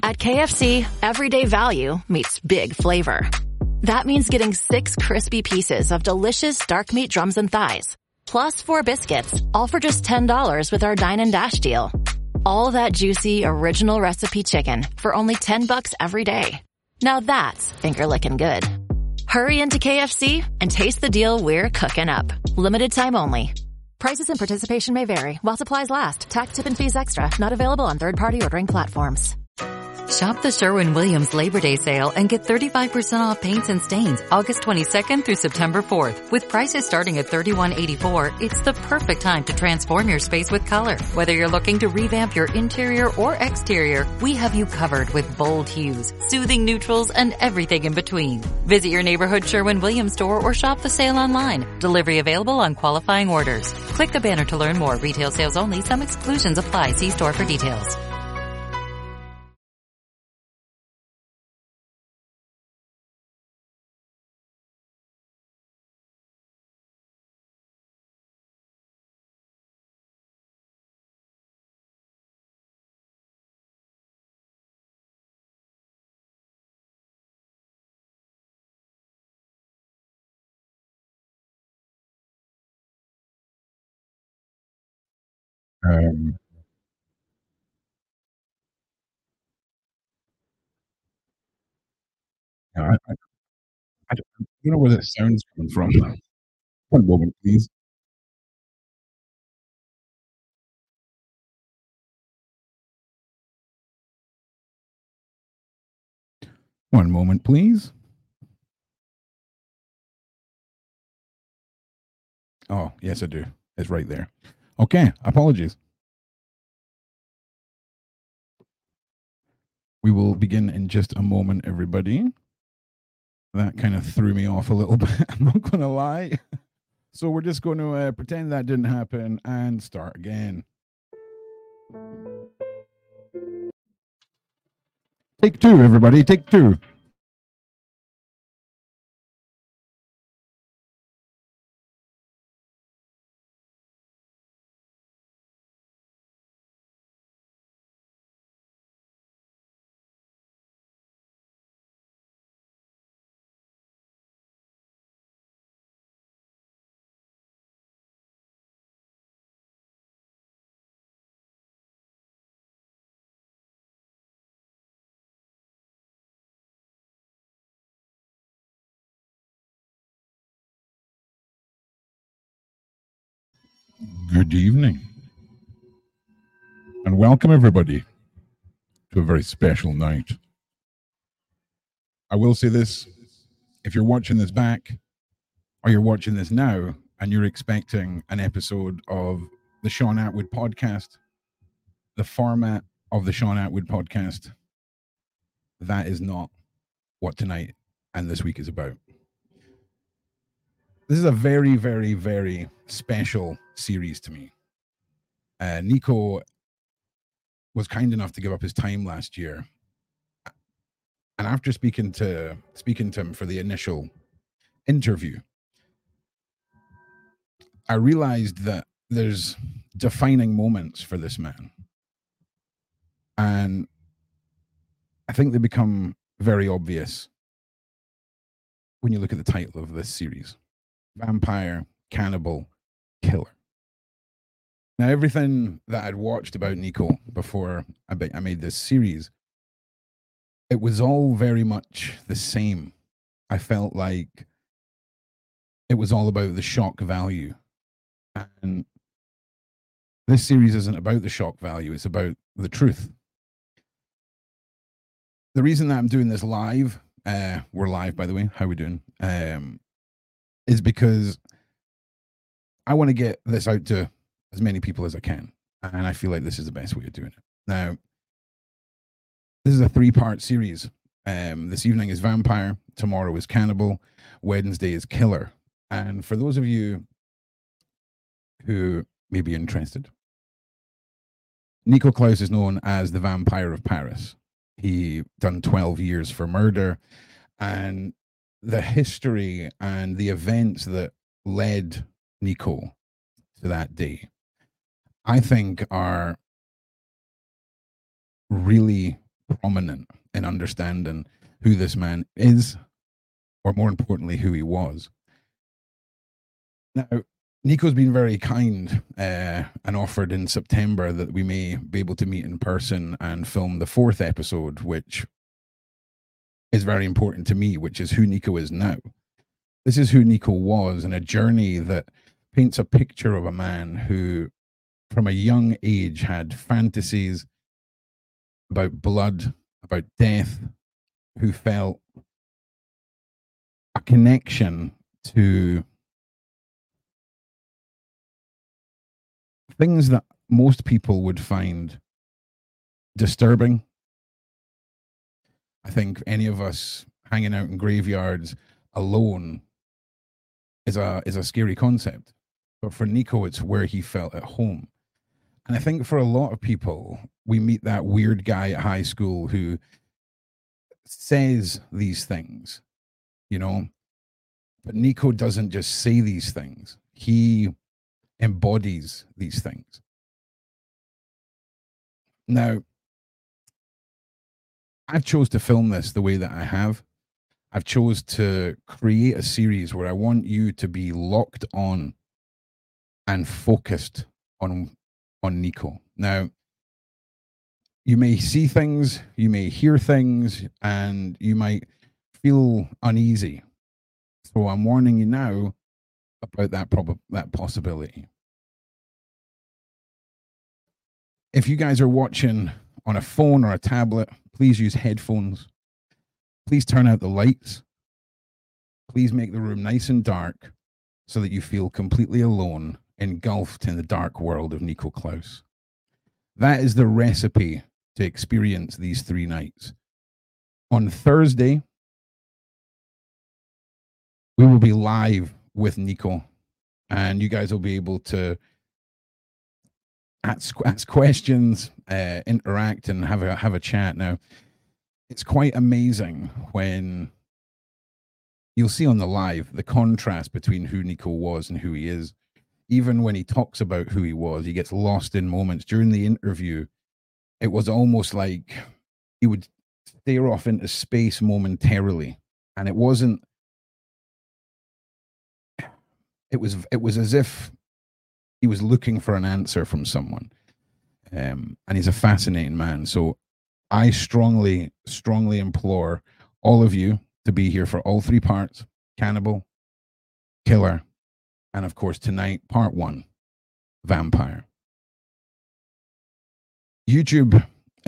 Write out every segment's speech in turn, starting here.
At KFC, everyday value meets big flavor. That means getting 6 crispy pieces of delicious dark meat drums and thighs, plus 4 biscuits, all for just $10 with our Dine and Dash deal. All that juicy, original recipe chicken for only $10 every day. Now that's finger-licking good. Hurry into KFC and taste the deal we're cooking up. Limited time only. Prices and participation may vary while supplies last. Tax, tip, and fees extra. Not available on third-party ordering platforms. Shop the Sherwin-Williams Labor Day sale and get 35% off paints and stains August 22nd through September 4th. With prices starting at $31.84, it's the perfect time to transform your space with color. Whether you're looking to revamp your interior or exterior, we have you covered with bold hues, soothing neutrals, and everything in between. Visit your neighborhood Sherwin-Williams store or shop the sale online. Delivery available on qualifying orders. Click the banner to learn more. Retail sales only. Some exclusions apply. See store for details. Um, yeah, I don't know where that sound's coming from. One moment, please. One moment, please. Oh, yes, I do. It's right there. Okay, apologies. We will begin in just a moment, everybody. That kind of threw me off a little bit. I'm not going to lie. So we're just going to pretend that didn't happen and start again. Take 2, everybody. Take 2. Good evening. And welcome, everybody, to a very special night. I will say this, if you're watching this back or you're watching this now and you're expecting an episode of the Sean Atwood podcast, the format of the Sean Atwood podcast, that is not what tonight and this week is about. This is a very, very, very special series to me. Nico was kind enough to give up his time last year. And after speaking to him for the initial interview, I realized that there's defining moments for this man. And I think they become very obvious when you look at the title of this series: Vampire, Cannibal, Killer. Now, everything that I'd watched about Nico before I made this series, it was all very much the same. I felt like it was all about the shock value. And this series isn't about the shock value, it's about the truth. The reason that I'm doing this live, we're live, by the way, how are we doing? Is because I want to get this out to as many people as I can. And I feel like this is the best way of doing it. Now, this is a 3-part series. This evening is Vampire, tomorrow is Cannibal, Wednesday is Killer. And for those of you who may be interested, Nico Klaus is known as the Vampire of Paris. He done 12 years for murder, and the history and the events that led Nico to that day, I think, are really prominent in understanding who this man is, or more importantly, who he was. Now, Nico's been very kind and offered in September that we may be able to meet in person and film the 4th episode, which is very important to me, which is who Nico is now. This is who Nico was, and a journey that paints a picture of a man who, from a young age, had fantasies about blood, about death, who felt a connection to things that most people would find disturbing. I think any of us hanging out in graveyards alone is a scary concept. But for Nico, it's where he felt at home. And I think for a lot of people, we meet that weird guy at high school who says these things, you know. But Nico doesn't just say these things. He embodies these things. Now, I've chose to film this the way that I have. I've chose to create a series where I want you to be locked on and focused on Nico. Now, you may see things, you may hear things, and you might feel uneasy. So I'm warning you now about that possibility. If you guys are watching on a phone or a tablet, please use headphones. Please turn out the lights. Please make the room nice and dark so that you feel completely alone, engulfed in the dark world of Nico Claus. That is the recipe to experience these 3 nights. On Thursday, we will be live with Nico, and you guys will be able to ask questions, interact, and have a chat. Now, it's quite amazing when you'll see on the live the contrast between who Nico was and who he is. Even when he talks about who he was, he gets lost in moments. During the interview, it was almost like he would stare off into space momentarily, and it wasn't. It was as if he was looking for an answer from someone, and he's a fascinating man. So I strongly implore all of you to be here for all 3 parts: Cannibal, Killer, and of course tonight, part 1, Vampire. YouTube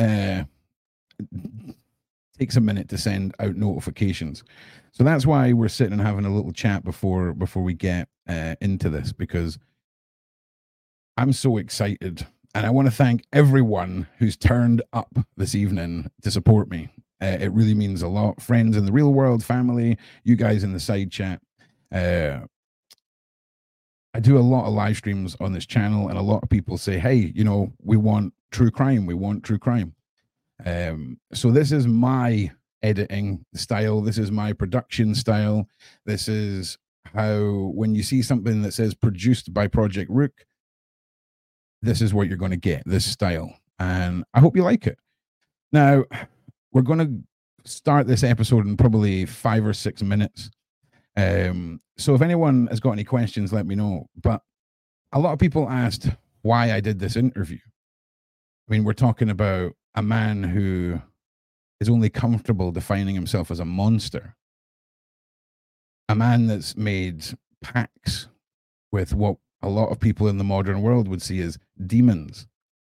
takes a minute to send out notifications, so that's why we're sitting and having a little chat before we get into this, because I'm so excited, and I want to thank everyone who's turned up this evening to support me. It really means a lot. Friends in the real world, family, you guys in the side chat. I do a lot of live streams on this channel, and a lot of people say, hey, we want true crime. We want true crime. So this is my editing style. This is my production style. This is how, when you see something that says produced by Project Rook, this is what you're going to get, this style. And I hope you like it. Now, we're going to start this episode in probably 5 or 6 minutes. So if anyone has got any questions, let me know. But a lot of people asked why I did this interview. I mean, we're talking about a man who is only comfortable defining himself as a monster. A man that's made pacts with what a lot of people in the modern world would see as demons.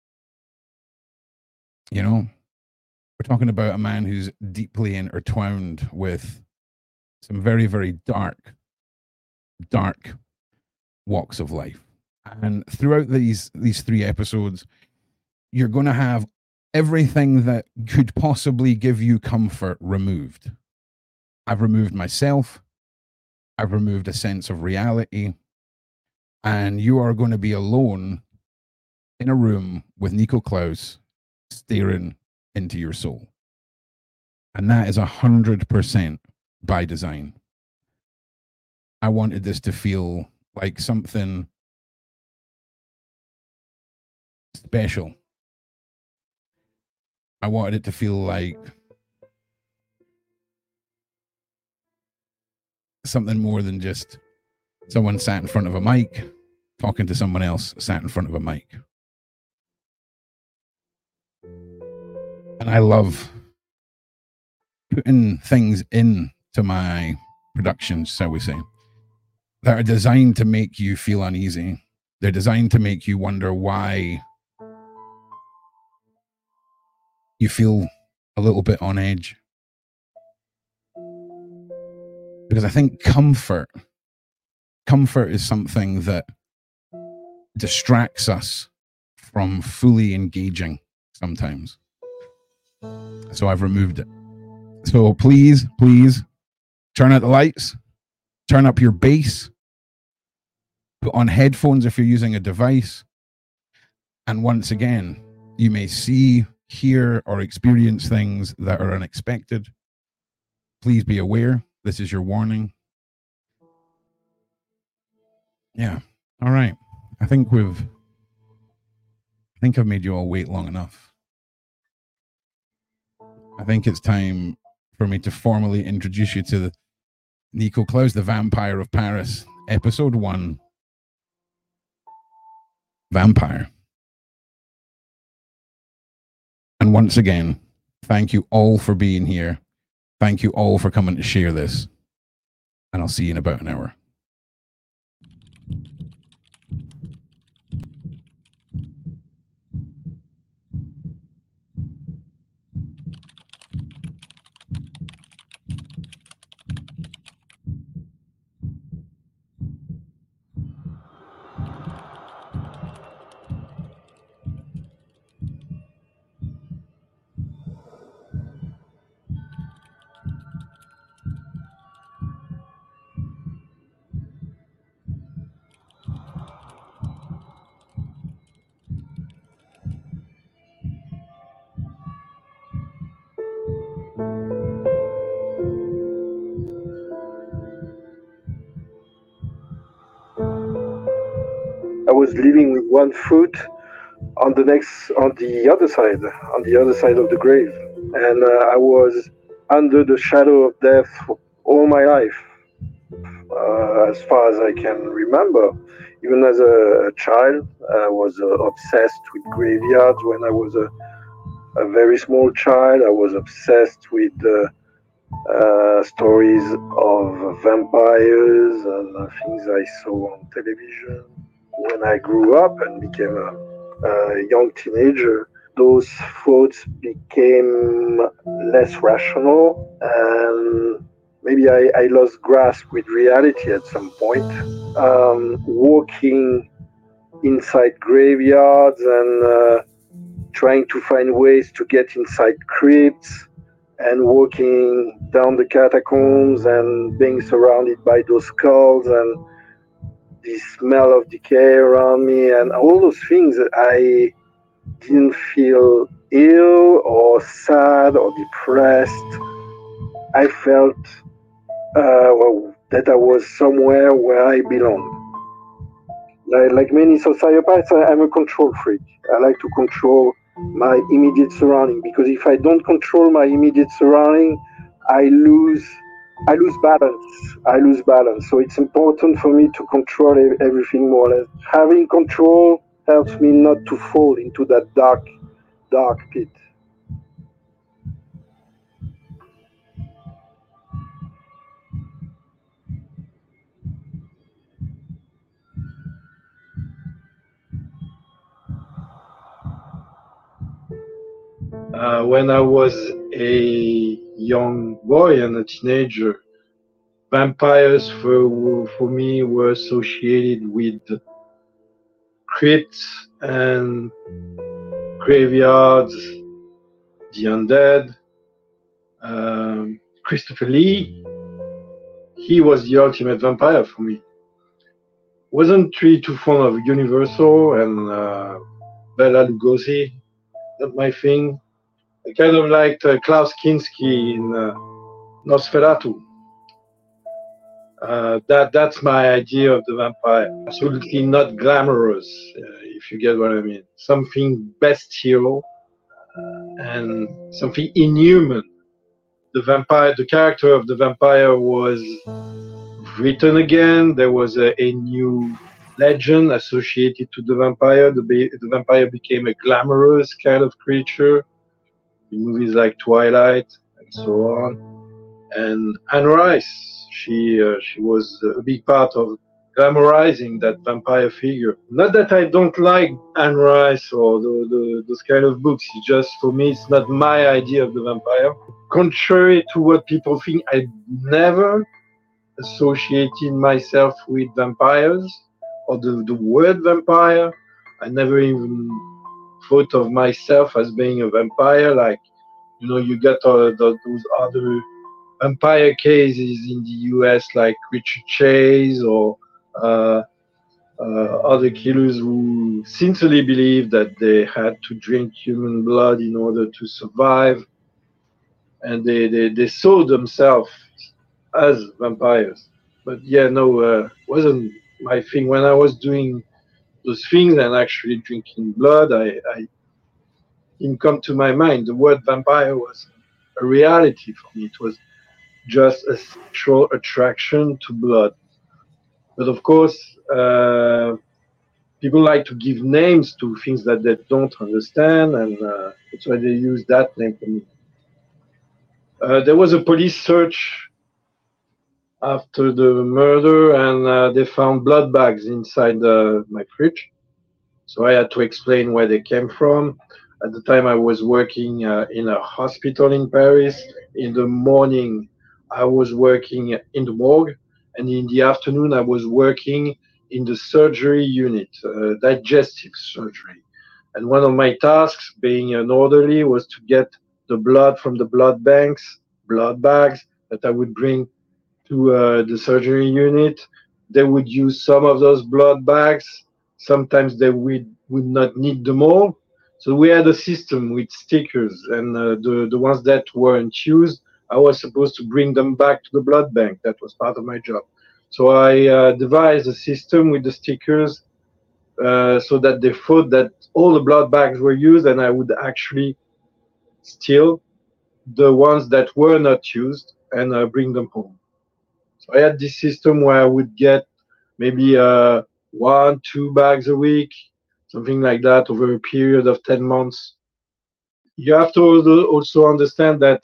We're talking about a man who's deeply intertwined with some very, very dark walks of life. And throughout these 3 episodes, you're going to have everything that could possibly give you comfort removed. I've removed myself. I've removed a sense of reality. And you are going to be alone in a room with Nico Claus staring into your soul. And that is 100% by design. I wanted this to feel like something special. I wanted it to feel like something more than just someone sat in front of a mic talking to someone else sat in front of a mic. And I love putting things into my productions, shall we say, that are designed to make you feel uneasy. They're designed to make you wonder why you feel a little bit on edge. Because I think comfort is something that distracts us from fully engaging sometimes. So I've removed it. So please turn out the lights, turn up your bass, put on headphones if you're using a device. And once again, you may see, hear, or experience things that are unexpected. Please be aware. This is your warning. Yeah. All right. I think I've made you all wait long enough. I think it's time for me to formally introduce you to Nico Claus, the Vampire of Paris, Episode 1, Vampire. And once again, thank you all for being here. Thank you all for coming to share this. And I'll see you in about an hour. I was living with one foot on the other side of the grave, and I was under the shadow of death all my life, as far as I can remember. Even as a child, I was obsessed with graveyards. When I was a very small child, I was obsessed with stories of vampires and things I saw on television. When I grew up and became a young teenager, those thoughts became less rational, and maybe I lost grasp with reality at some point. Walking inside graveyards and trying to find ways to get inside crypts, and walking down the catacombs and being surrounded by those skulls and the smell of decay around me and all those things, I didn't feel ill or sad or depressed. I felt that I was somewhere where I belonged. Like many sociopaths, I'm a control freak. I like to control my immediate surrounding, because if I don't control my immediate surrounding, I lose balance. So it's important for me to control everything more or less. Having control helps me not to fall into that dark pit. When I was a young boy and a teenager, vampires for me were associated with crypts and graveyards, the undead. Christopher Lee, he was the ultimate vampire for me. Wasn't really too fond of Universal and Bela Lugosi, not my thing. I kind of liked Klaus Kinski in Nosferatu. That's my idea of the vampire. Absolutely not glamorous, if you get what I mean. Something bestial, and something inhuman. The character of the vampire was written again. There was a new legend associated to the vampire. The vampire became a glamorous kind of creature in movies like Twilight and so on. And Anne Rice, she was a big part of glamorizing that vampire figure. Not that I don't like Anne Rice or those kind of books. It's just, for me, it's not my idea of the vampire. Contrary to what people think, I never associated myself with vampires or the word vampire. I never even thought of myself as being a vampire. Like, you got those other vampire cases in the US, like Richard Chase or other killers who sincerely believed that they had to drink human blood in order to survive, and they saw themselves as vampires. But yeah, no, wasn't my thing. When I was doing those things and actually drinking blood, I didn't come to my mind. The word vampire was a reality for me. It was just a sexual attraction to blood. But of course, people like to give names to things that they don't understand, and that's why they use that name for me. There was a police search after the murder, and they found blood bags inside my fridge. So I had to explain where they came from. At the time, I was working in a hospital in Paris. In the morning, I was working in the morgue, and in the afternoon, I was working in the surgery unit, digestive surgery. And one of my tasks, being an orderly, was to get the blood from the blood banks, blood bags that I would bring to the surgery unit. They would use some of those blood bags. Sometimes they would not need them all. So we had a system with stickers, and the ones that weren't used, I was supposed to bring them back to the blood bank. That was part of my job. So I devised a system with the stickers so that they thought that all the blood bags were used, and I would actually steal the ones that were not used and bring them home. So I had this system where I would get maybe 1-2 bags a week, something like that, over a period of 10 months. You have to also understand that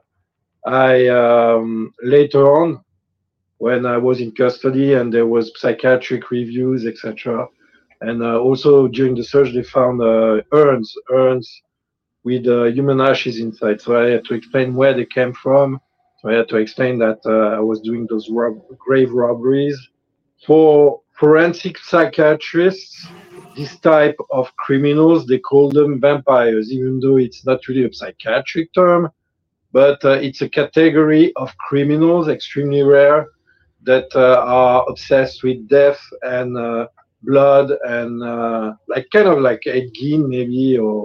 I later on, when I was in custody and there was psychiatric reviews, etc., and also during the search they found urns with human ashes inside. So I had to explain where they came from. So I had to explain that I was doing those grave robberies. For forensic psychiatrists, this type of criminals, they call them vampires, even though it's not really a psychiatric term, but it's a category of criminals, extremely rare, that are obsessed with death and blood and like kind of like Ed Gein maybe, or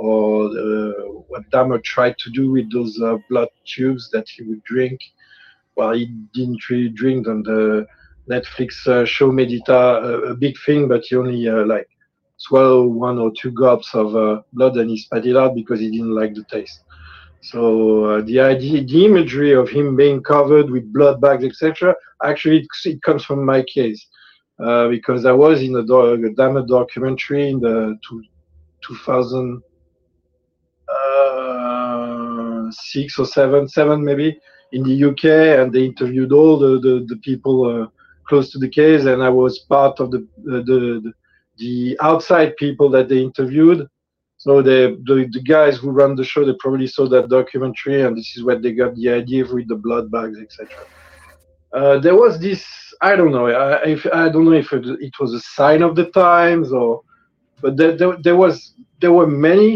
what Dahmer tried to do with those blood tubes that he would drink. Well, he didn't really drink them. The Netflix show made it a big thing, but he only like swallowed 1 or 2 gulps of blood and he spat it out because he didn't like the taste. So the idea, the imagery of him being covered with blood bags, etc., actually it comes from my case because I was in a Dahmer documentary in the 2006 or seven maybe, in the UK, and they interviewed all the people close to the case, and I was part of the outside people that they interviewed. So the guys who run the show, they probably saw that documentary, and this is where they got the idea with the blood bags, etc. There was this, I don't know, I don't know if it was a sign of the times, but there were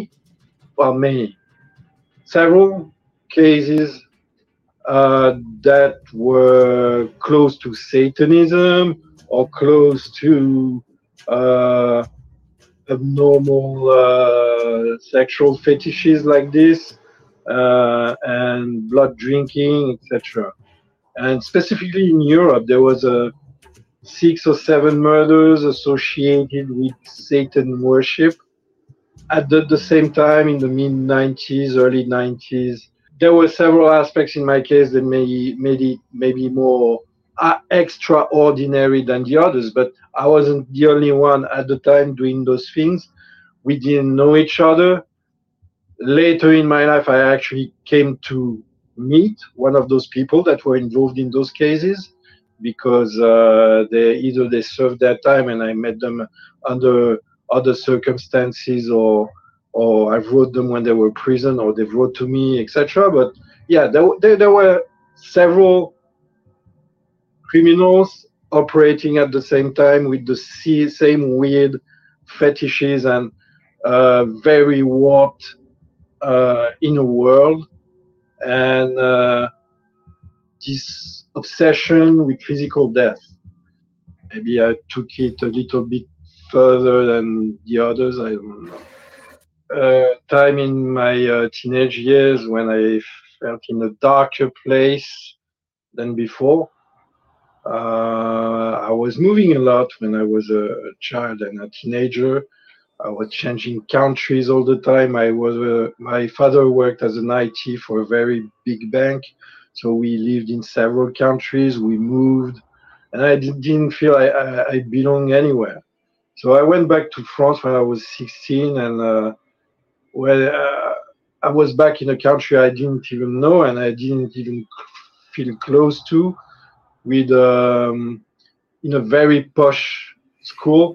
several cases that were close to Satanism or close to abnormal sexual fetishes like this, and blood drinking, etc. And specifically in Europe, there was 6 or 7 murders associated with Satan worship. at the same time, in the mid 90s, early 90s, there were several aspects in my case that made it maybe more extraordinary than the others, but I wasn't the only one at the time doing those things. We didn't know each other. Later in my life, I actually came to meet one of those people that were involved in those cases because they served their time and I met them under other circumstances, or I wrote them when they were in prison, or they wrote to me, etc. But yeah, there were several criminals operating at the same time with the same weird fetishes and very warped inner world, and this obsession with physical death. Maybe I took it a little bit further than the others. I don't know. Time in my teenage years when I felt in a darker place than before. I was moving a lot when I was a child and a teenager. I was changing countries all the time. My father worked as an IT for a very big bank, so we lived in several countries. We moved, and I didn't feel I belong anywhere. So I went back to France when I was 16, and I was back in a country I didn't even know and I didn't even feel close to, with in a very posh school.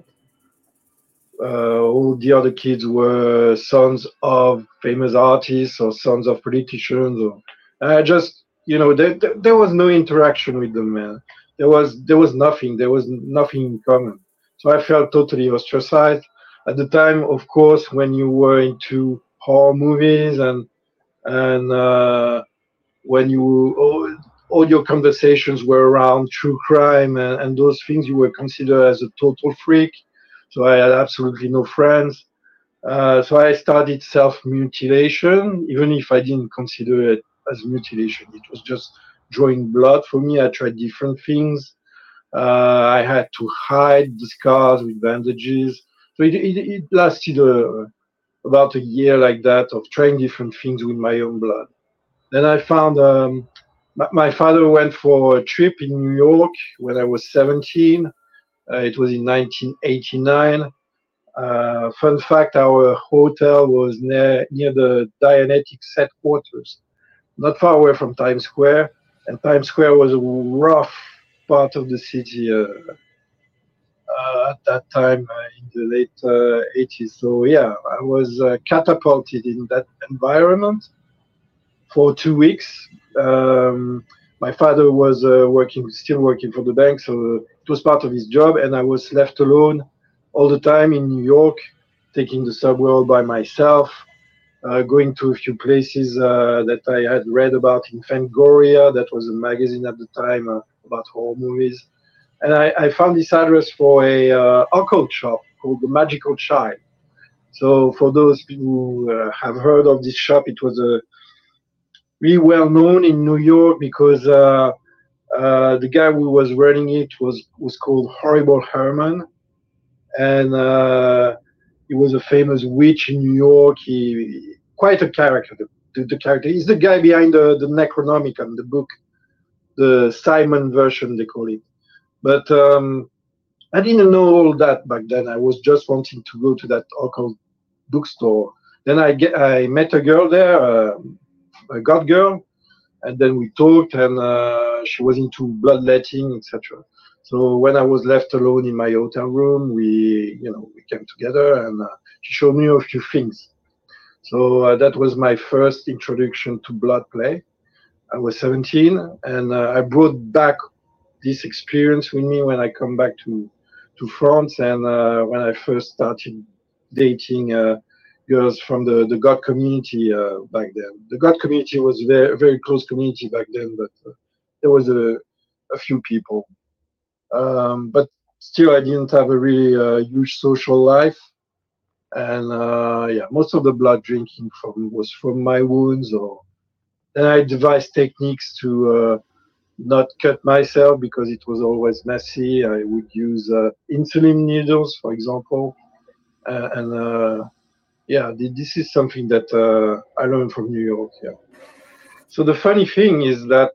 All the other kids were sons of famous artists or sons of politicians. I just, there was no interaction with them, man. There was nothing. There was nothing in common. So I felt totally ostracized. At the time, of course, when you were into horror movies and when all your conversations were around true crime and those things, you were considered as a total freak. So I had absolutely no friends. So I started self-mutilation, even if I didn't consider it as mutilation. It was just drawing blood for me. I tried different things. I had to hide the scars with bandages. So it lasted about a year like that of trying different things with my own blood. Then I found my father went for a trip in New York when I was 17. It was in 1989. Fun fact, our hotel was near the Dianetics headquarters, not far away from Times Square. And Times Square was a rough part of the city at that time in the late 80s. So yeah, I was catapulted in that environment for 2 weeks. My father was still working for the bank, so it was part of his job, and I was left alone all the time in New York, taking the subway all by myself, going to a few places that I had read about in Fangoria, that was a magazine at the time about horror movies. And I found this address for a occult shop called The Magical Child. So for those people who have heard of this shop, it was really well known in New York because the guy who was running it was called Horrible Herman, and he was a famous witch in New York. He quite a character. The character, he's the guy behind the Necronomicon, the book, the Simon version they call it. But I didn't know all that back then. I was just wanting to go to that occult bookstore. Then I met a girl there, a god girl, and then we talked, and she was into bloodletting, etc. So when I was left alone in my hotel room, we came together, and she showed me a few things. So that was my first introduction to blood play. I was 17, and I brought back this experience with me when I come back to France, and when I first started dating girls from the God community back then. The God community was a very close community back then, but there was a few people. But still, I didn't have a really huge social life. And most of the blood drinking was from my wounds. Then I devised techniques to not cut myself because it was always messy. I would use insulin needles, for example, and yeah, this is something that I learned from New York. Yeah. So the funny thing is that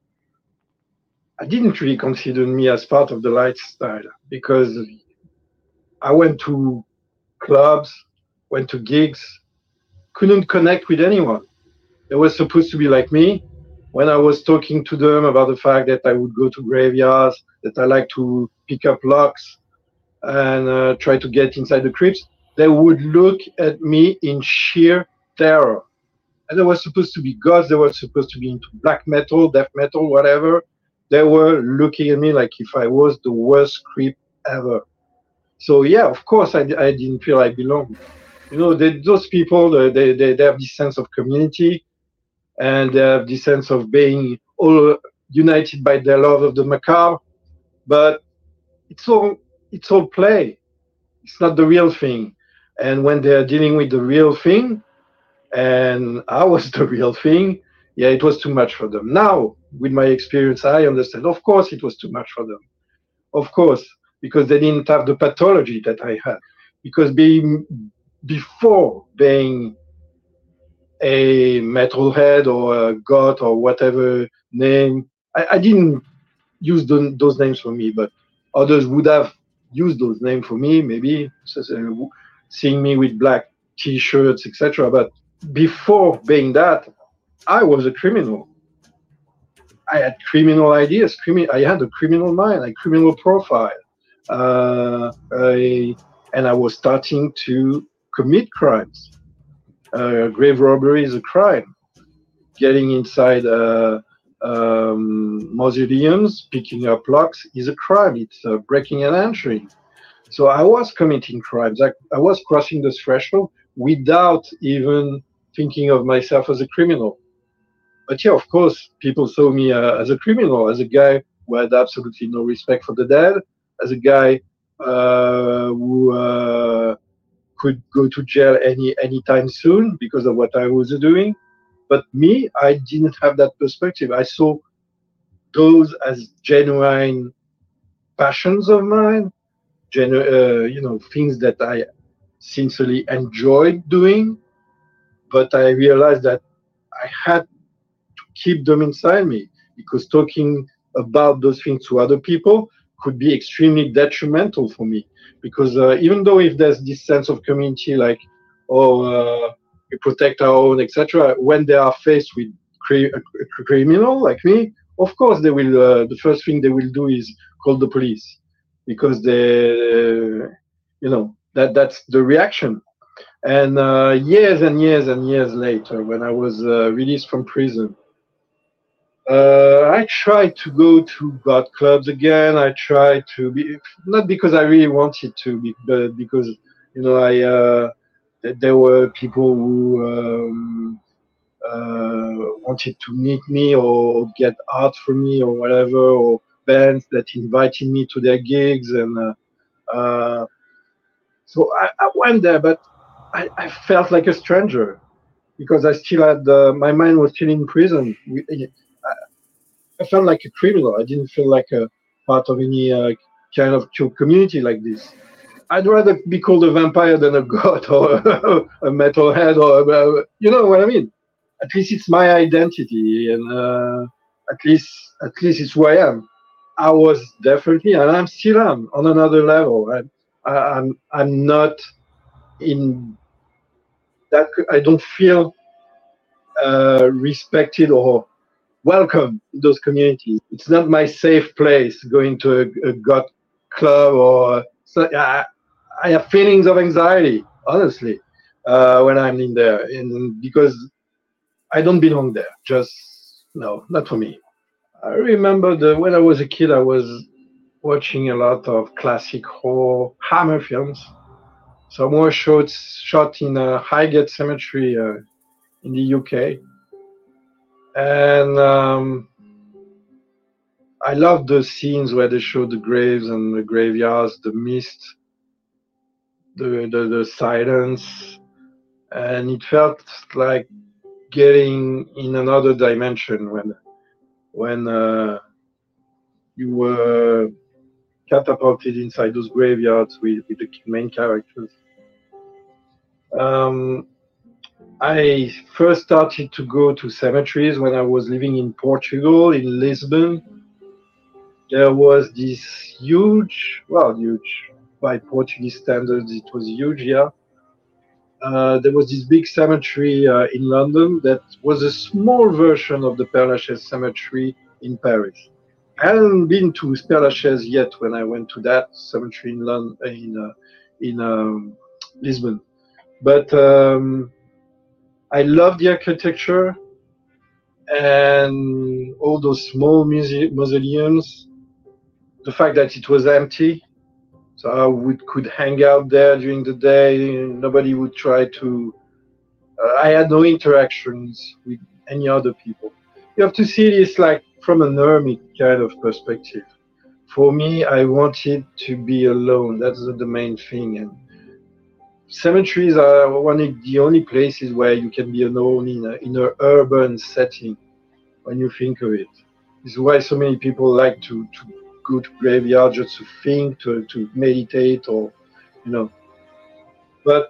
I didn't really consider me as part of the lifestyle because I went to clubs, went to gigs, couldn't connect with anyone. They were supposed to be like me. When I was talking to them about the fact that I would go to graveyards, that I like to pick up locks and try to get inside the crypts, they would look at me in sheer terror. And they were supposed to be gods. They were supposed to be into black metal, death metal, whatever. They were looking at me like if I was the worst creep ever. So yeah, of course, I didn't feel I belonged. You know, those people, they have this sense of community, and they have this sense of being all united by their love of the macabre. But it's all it's all play. It's not the real thing. And when they're dealing with the real thing, and I was the real thing, yeah, it was too much for them. Now, with my experience, I understand. Of course, it was too much for them. Of course, because they didn't have the pathology that I had. Because before being a metalhead or a goth or whatever name, I didn't use those names for me, but others would have used those names for me, maybe seeing me with black t-shirts, etc. But before being that, I was a criminal. I had criminal ideas. I had a criminal mind, a criminal profile, and I was starting to commit crimes. Grave robbery is a crime. Getting inside mausoleums, picking up locks is a crime. It's breaking and entering. So I was committing crimes. I was crossing the threshold without even thinking of myself as a criminal. But yeah, of course, people saw me as a criminal, as a guy who had absolutely no respect for the dead, as a guy who could go to jail anytime soon because of what I was doing. But me, I didn't have that perspective. I saw those as genuine passions of mine, things that I sincerely enjoyed doing. But I realized that I had keep them inside me because talking about those things to other people could be extremely detrimental for me because even though if there's this sense of community like we protect our own etc when they are faced with a criminal like me of course they will the first thing they will do is call the police because that's the reaction and years and years and years later when I was released from prison I tried to go to God clubs again. I tried to be not because I really wanted to, but because I there were people who wanted to meet me or get art from me or whatever, or bands that invited me to their gigs, and so I went there, but I felt like a stranger because I still had my mind was still in prison. I felt like a criminal. I didn't feel like a part of any kind of community like this. I'd rather be called a vampire than a god or a metalhead or you know what I mean. At least it's my identity, and at least it's who I am. I was definitely, and I'm still am on another level. I'm not in that. I don't feel respected or welcome in those communities. It's not my safe place going to a god club or so. I have feelings of anxiety, honestly, when I'm in there, and because I don't belong there. Just no, not for me. I remember when I was a kid, I was watching a lot of classic horror Hammer films. Some were shot in Highgate Cemetery in the UK, and I love the scenes where they show the graves and the graveyards, the mist, the silence, and it felt like getting in another dimension when you were catapulted inside those graveyards with the main characters. I first started to go to cemeteries when I was living in Portugal, in Lisbon. There was this huge, well, huge by Portuguese standards, it was huge, yeah. There was this big cemetery in London that was a small version of the Père Lachaise cemetery in Paris. I hadn't been to Père Lachaise yet when I went to that cemetery in London, in Lisbon. But I love the architecture and all those small mausoleums. The fact that it was empty, so I could hang out there during the day. Nobody would try to. I had no interactions with any other people. You have to see this like from an hermit kind of perspective. For me, I wanted to be alone. That's the main thing. And cemeteries are one of the only places where you can be alone in an urban setting. When you think of it, this is why so many people like to go to graveyard just to think, to meditate, or But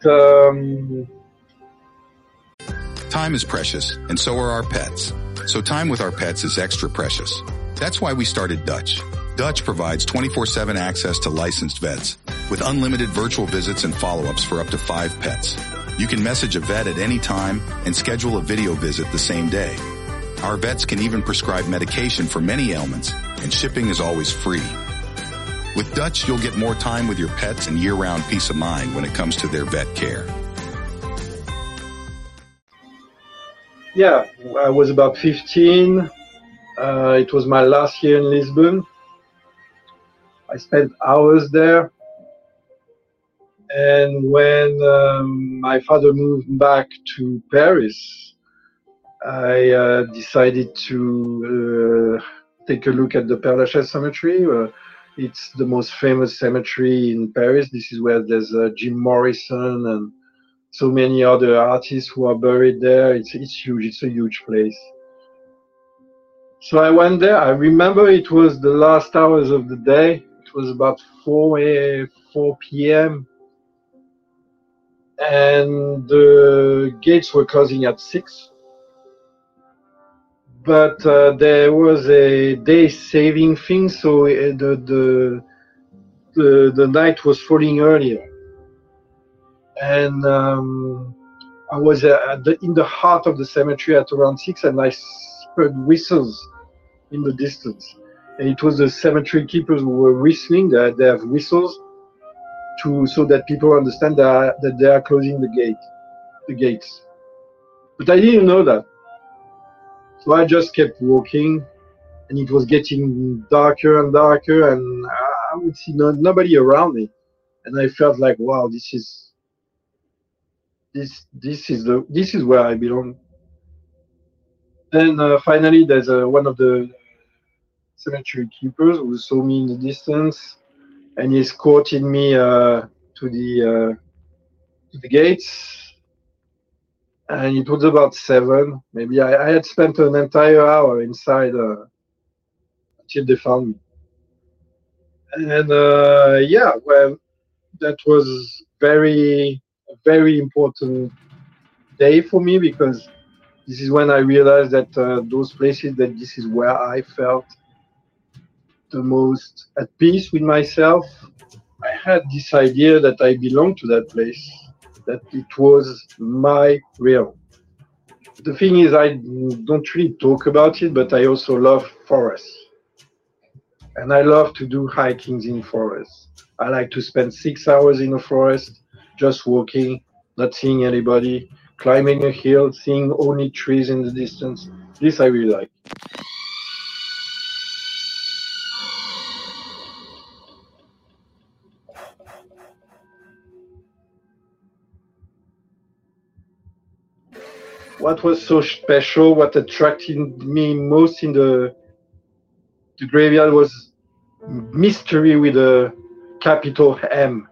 time is precious, and so are our pets. So time with our pets is extra precious. That's why we started Dutch. Dutch provides 24/7 access to licensed vets with unlimited virtual visits and follow-ups for up to 5 pets. You can message a vet at any time and schedule a video visit the same day. Our vets can even prescribe medication for many ailments, and shipping is always free. With Dutch, you'll get more time with your pets and year-round peace of mind when it comes to their vet care. Yeah, I was about 15. It was my last year in Lisbon. I spent hours there. And when my father moved back to Paris, I decided to take a look at the Père Lachaise cemetery. It's the most famous cemetery in Paris. This is where there's Jim Morrison and so many other artists who are buried there. It's huge. It's a huge place. So I went there. I remember it was the last hours of the day. It was about 4 p.m. and the gates were closing at 6. But there was a day-saving thing, so the night was falling earlier, and I was in the heart of the cemetery at around 6, and I heard whistles in the distance, and it was the cemetery keepers who were whistling. They have whistles so that people understand that they are closing the gates. But I didn't know that. So I just kept walking, and it was getting darker and darker, and I would see nobody around me, and I felt like, wow, this is where I belong. Then finally, there's one of the cemetery keepers who saw me in the distance, and he escorted me to the gates. And it was about 7. Maybe I had spent an entire hour inside until they found me. And yeah, well, that was a very important day for me, because this is when I realized that those places, that this is where I felt the most at peace with myself. I had this idea that I belonged to that place, that it was my realm. The thing is, I don't really talk about it, but I also love forests. And I love to do hikings in forests. I like to spend 6 hours in a forest, just walking, not seeing anybody, climbing a hill, seeing only trees in the distance. This I really like. What was so special, what attracted me most in the graveyard was mystery with a capital M.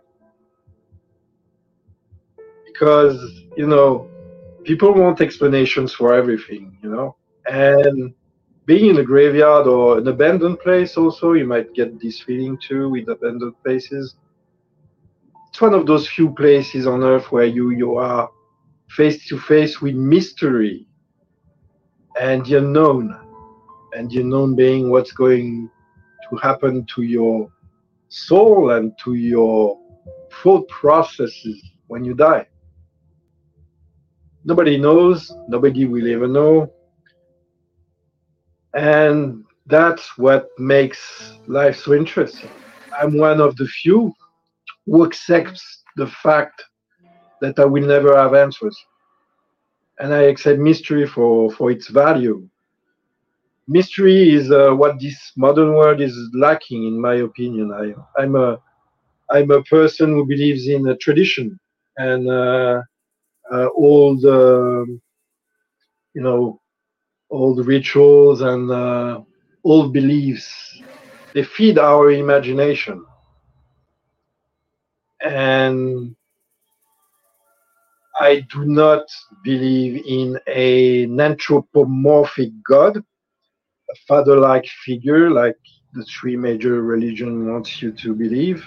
Because, people want explanations for everything, and being in a graveyard or an abandoned place also, you might get this feeling too with abandoned places. it's one of those few places on earth where you are face to face with mystery and the unknown, and the unknown being what's going to happen to your soul and to your thought processes when you die. Nobody knows, nobody will ever know. And that's what makes life so interesting. I'm one of the few who accepts the fact that I will never have answers. And I accept mystery for its value. Mystery is what this modern world is lacking, in my opinion. I'm a person who believes in a tradition and all the all the rituals and old beliefs. They feed our imagination, and I do not believe in an anthropomorphic God, a father-like figure like the three major religions wants you to believe.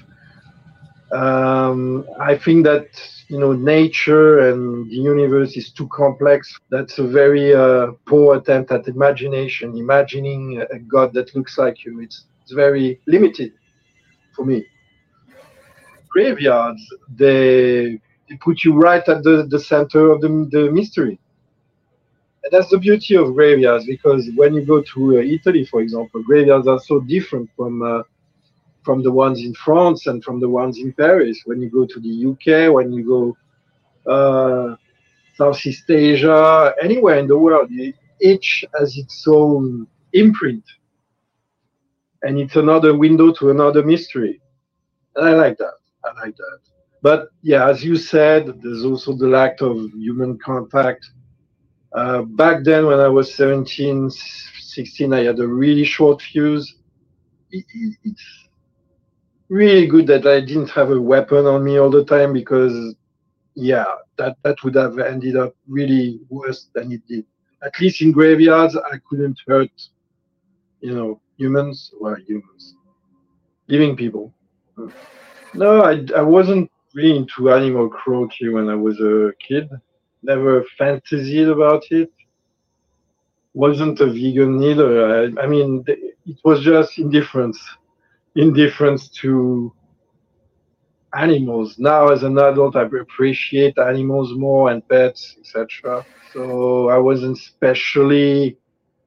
I think that nature and the universe is too complex. That's a very poor attempt at imagination. Imagining a God that looks like you, it's very limited for me. Graveyards, they put you right at the center of the mystery. And that's the beauty of graveyards, because when you go to Italy, for example, graveyards are so different from the ones in France and from the ones in Paris. When you go to the UK, when you go Southeast Asia, anywhere in the world, each has its own imprint, and it's another window to another mystery. And I like that. I like that. But yeah, as you said, there's also the lack of human contact. Back then, when I was 17, 16, I had a really short fuse. It's really good that I didn't have a weapon on me all the time, because yeah, that would have ended up really worse than it did. At least in graveyards, I couldn't hurt, humans, living people. No, I wasn't really into animal cruelty when I was a kid. Never fantasied about it. Wasn't a vegan either. I mean, it was just indifference to animals. Now, as an adult, I appreciate animals more and pets, etc. So I wasn't especially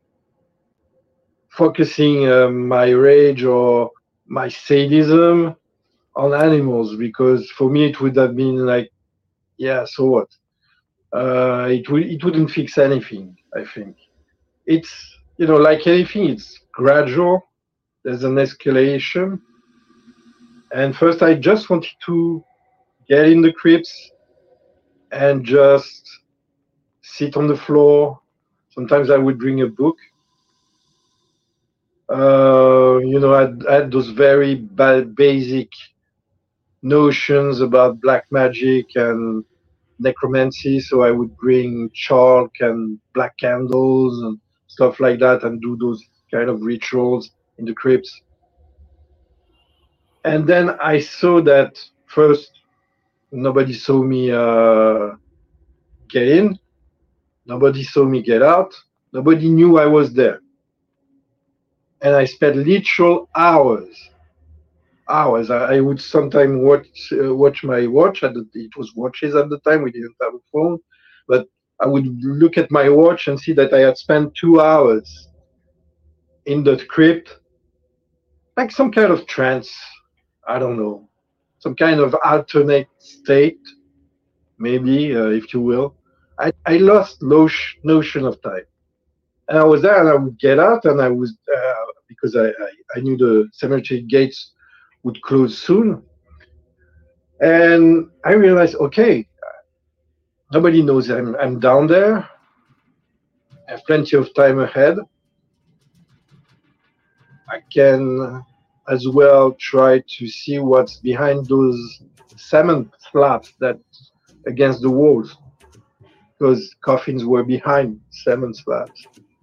focusing my rage or my sadism on animals, because for me it would have been like, yeah, so what? It wouldn't fix anything. I think it's like anything, it's gradual. There's an escalation, and first I just wanted to get in the crypts and just sit on the floor. Sometimes I would bring a book. I had those very basic notions about black magic and necromancy, so I would bring chalk and black candles and stuff like that and do those kind of rituals in the crypts. And then I saw that first, nobody saw me get in, nobody saw me get out, nobody knew I was there. And I spent literal hours. I would sometimes watch my watch. It was watches at the time. We didn't have a phone, but I would look at my watch and see that I had spent 2 hours in the crypt, like some kind of trance. I don't know, some kind of alternate state, maybe, if you will. I lost notion of time, and I was there, and I would get out, and I was because I knew the cemetery gates would close soon, and I realized, okay, nobody knows I'm down there. I have plenty of time ahead. I can as well try to see what's behind those cement slabs that against the walls, because coffins were behind cement slabs.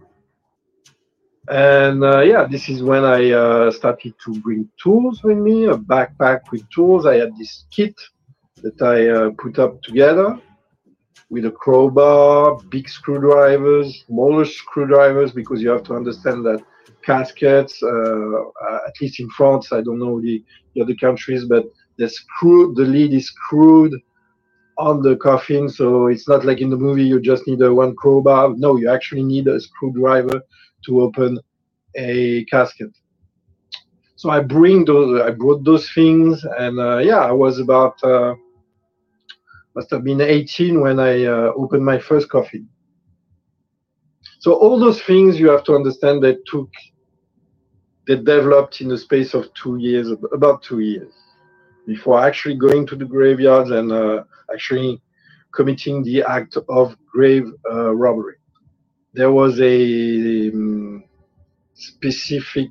And this is when I started to bring tools with me, a backpack with tools. I had this kit that I put up together with a crowbar, big screwdrivers, smaller screwdrivers, because you have to understand that caskets, at least in France, I don't know the other countries, but the lid is screwed on the coffin, so it's not like in the movie you just need one crowbar. No, you actually need a screwdriver to open a casket. So I brought those things, and I was about must have been 18 when I opened my first coffin. So all those things, you have to understand, they developed in the space of 2 years, about 2 years, before actually going to the graveyards and actually committing the act of grave robbery. There was a specific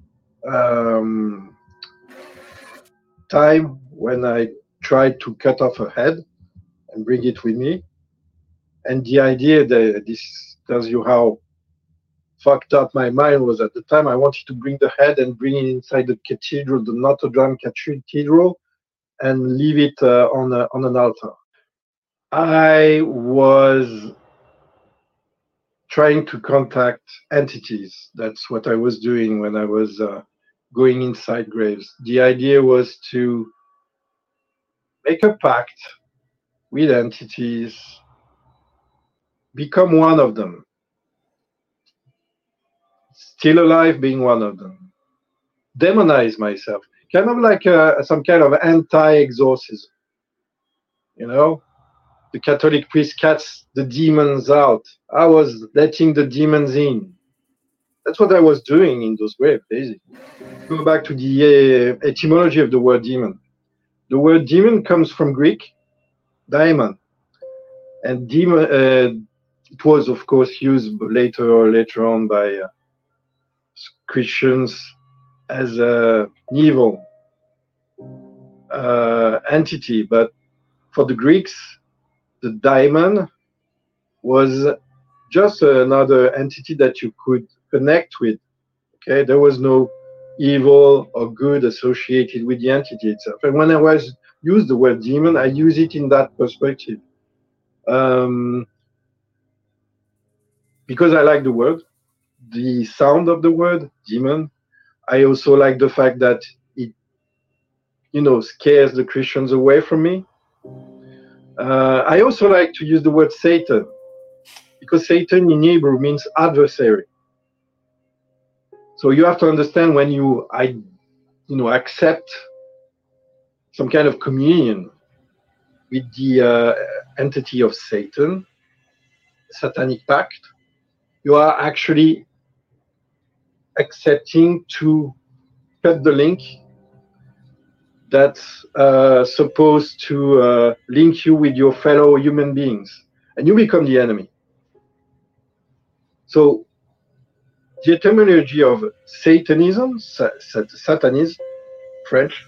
time when I tried to cut off a head and bring it with me. And the idea that this tells you how fucked up my mind was at the time. I wanted to bring the head and bring it inside the cathedral, the Notre Dame Cathedral, and leave it on an altar. I was trying to contact entities. That's what I was doing when I was going inside graves. The idea was to make a pact with entities, become one of them, still alive being one of them, demonize myself, kind of like some kind of anti-exorcism. You know, the Catholic priest cuts the demons out. I was letting the demons in. That's what I was doing in those graves, basically. Go back to the etymology of the word demon. The word demon comes from Greek, daimon. And demon, it was, of course, used later on by Christians as an evil entity. But for the Greeks, the daimon was just another entity that you could connect with. Okay, there was no evil or good associated with the entity itself. And when I use the word demon, I use it in that perspective. Because I like the word, the sound of the word demon. I also like the fact that it, scares the Christians away from me. I also like to use the word Satan, because Satan in Hebrew means adversary. So you have to understand, when you accept some kind of communion with the entity of Satan, satanic pact, you are actually accepting to cut the link that's supposed to link you with your fellow human beings, and you become the enemy. So the etymology of Satanism, Satanism, French,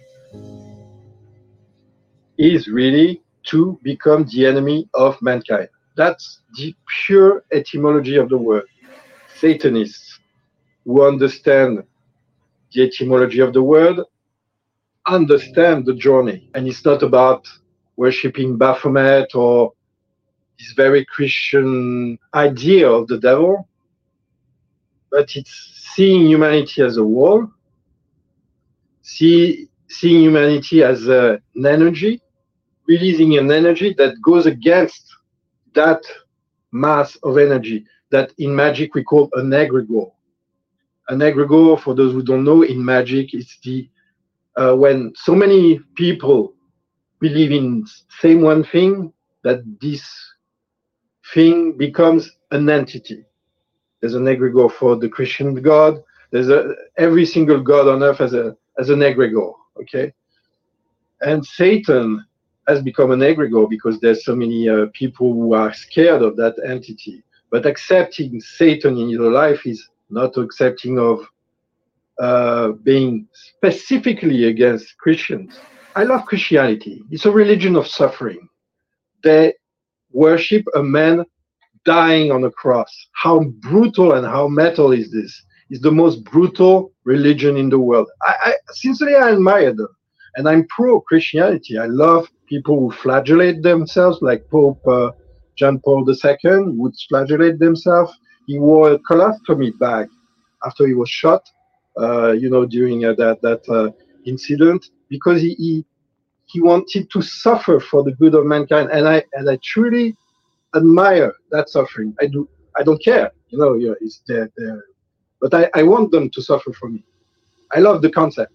is really to become the enemy of mankind. That's the pure etymology of the word. Satanists who understand the etymology of the word understand the journey. And it's not about worshipping Baphomet or this very Christian idea of the devil, but it's seeing humanity as a whole, seeing humanity as an energy, releasing an energy that goes against that mass of energy that in magic we call an egregore. An egregore, for those who don't know, in magic, it's the when so many people believe in same one thing, that this thing becomes an entity. There's an egregore for the Christian God. There's every single God on earth as an egregore. Okay, and Satan has become an egregore because there's so many people who are scared of that entity. But accepting Satan in your life is not accepting of being specifically against Christians. I love Christianity. It's a religion of suffering. They worship a man dying on a cross. How brutal and how metal is this? It's the most brutal religion in the world. I sincerely, I admire them. And I'm pro-Christianity. I love people who flagellate themselves, like Pope John Paul II would flagellate themselves. He wore a colostomy bag after he was shot, during that incident, because he wanted to suffer for the good of mankind, and I truly admire that suffering. I don't care, it's there, but I want them to suffer for me. I love the concept.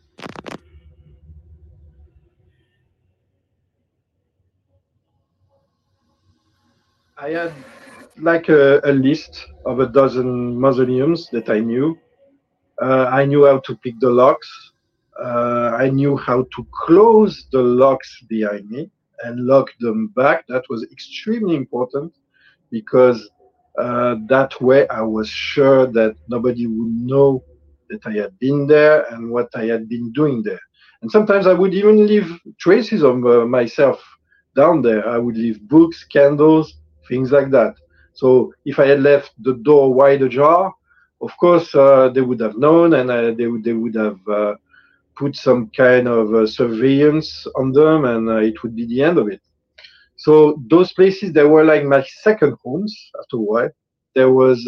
I had like a list of a dozen mausoleums that I knew. I knew how to pick the locks. I knew how to close the locks behind me and lock them back. That was extremely important because that way I was sure that nobody would know that I had been there and what I had been doing there. And sometimes I would even leave traces of myself down there. I would leave books, candles, things like that. So if I had left the door wide ajar, of course they would have known, and they would have put some kind of surveillance on them, and it would be the end of it. So those places, they were like my second homes after a while. There was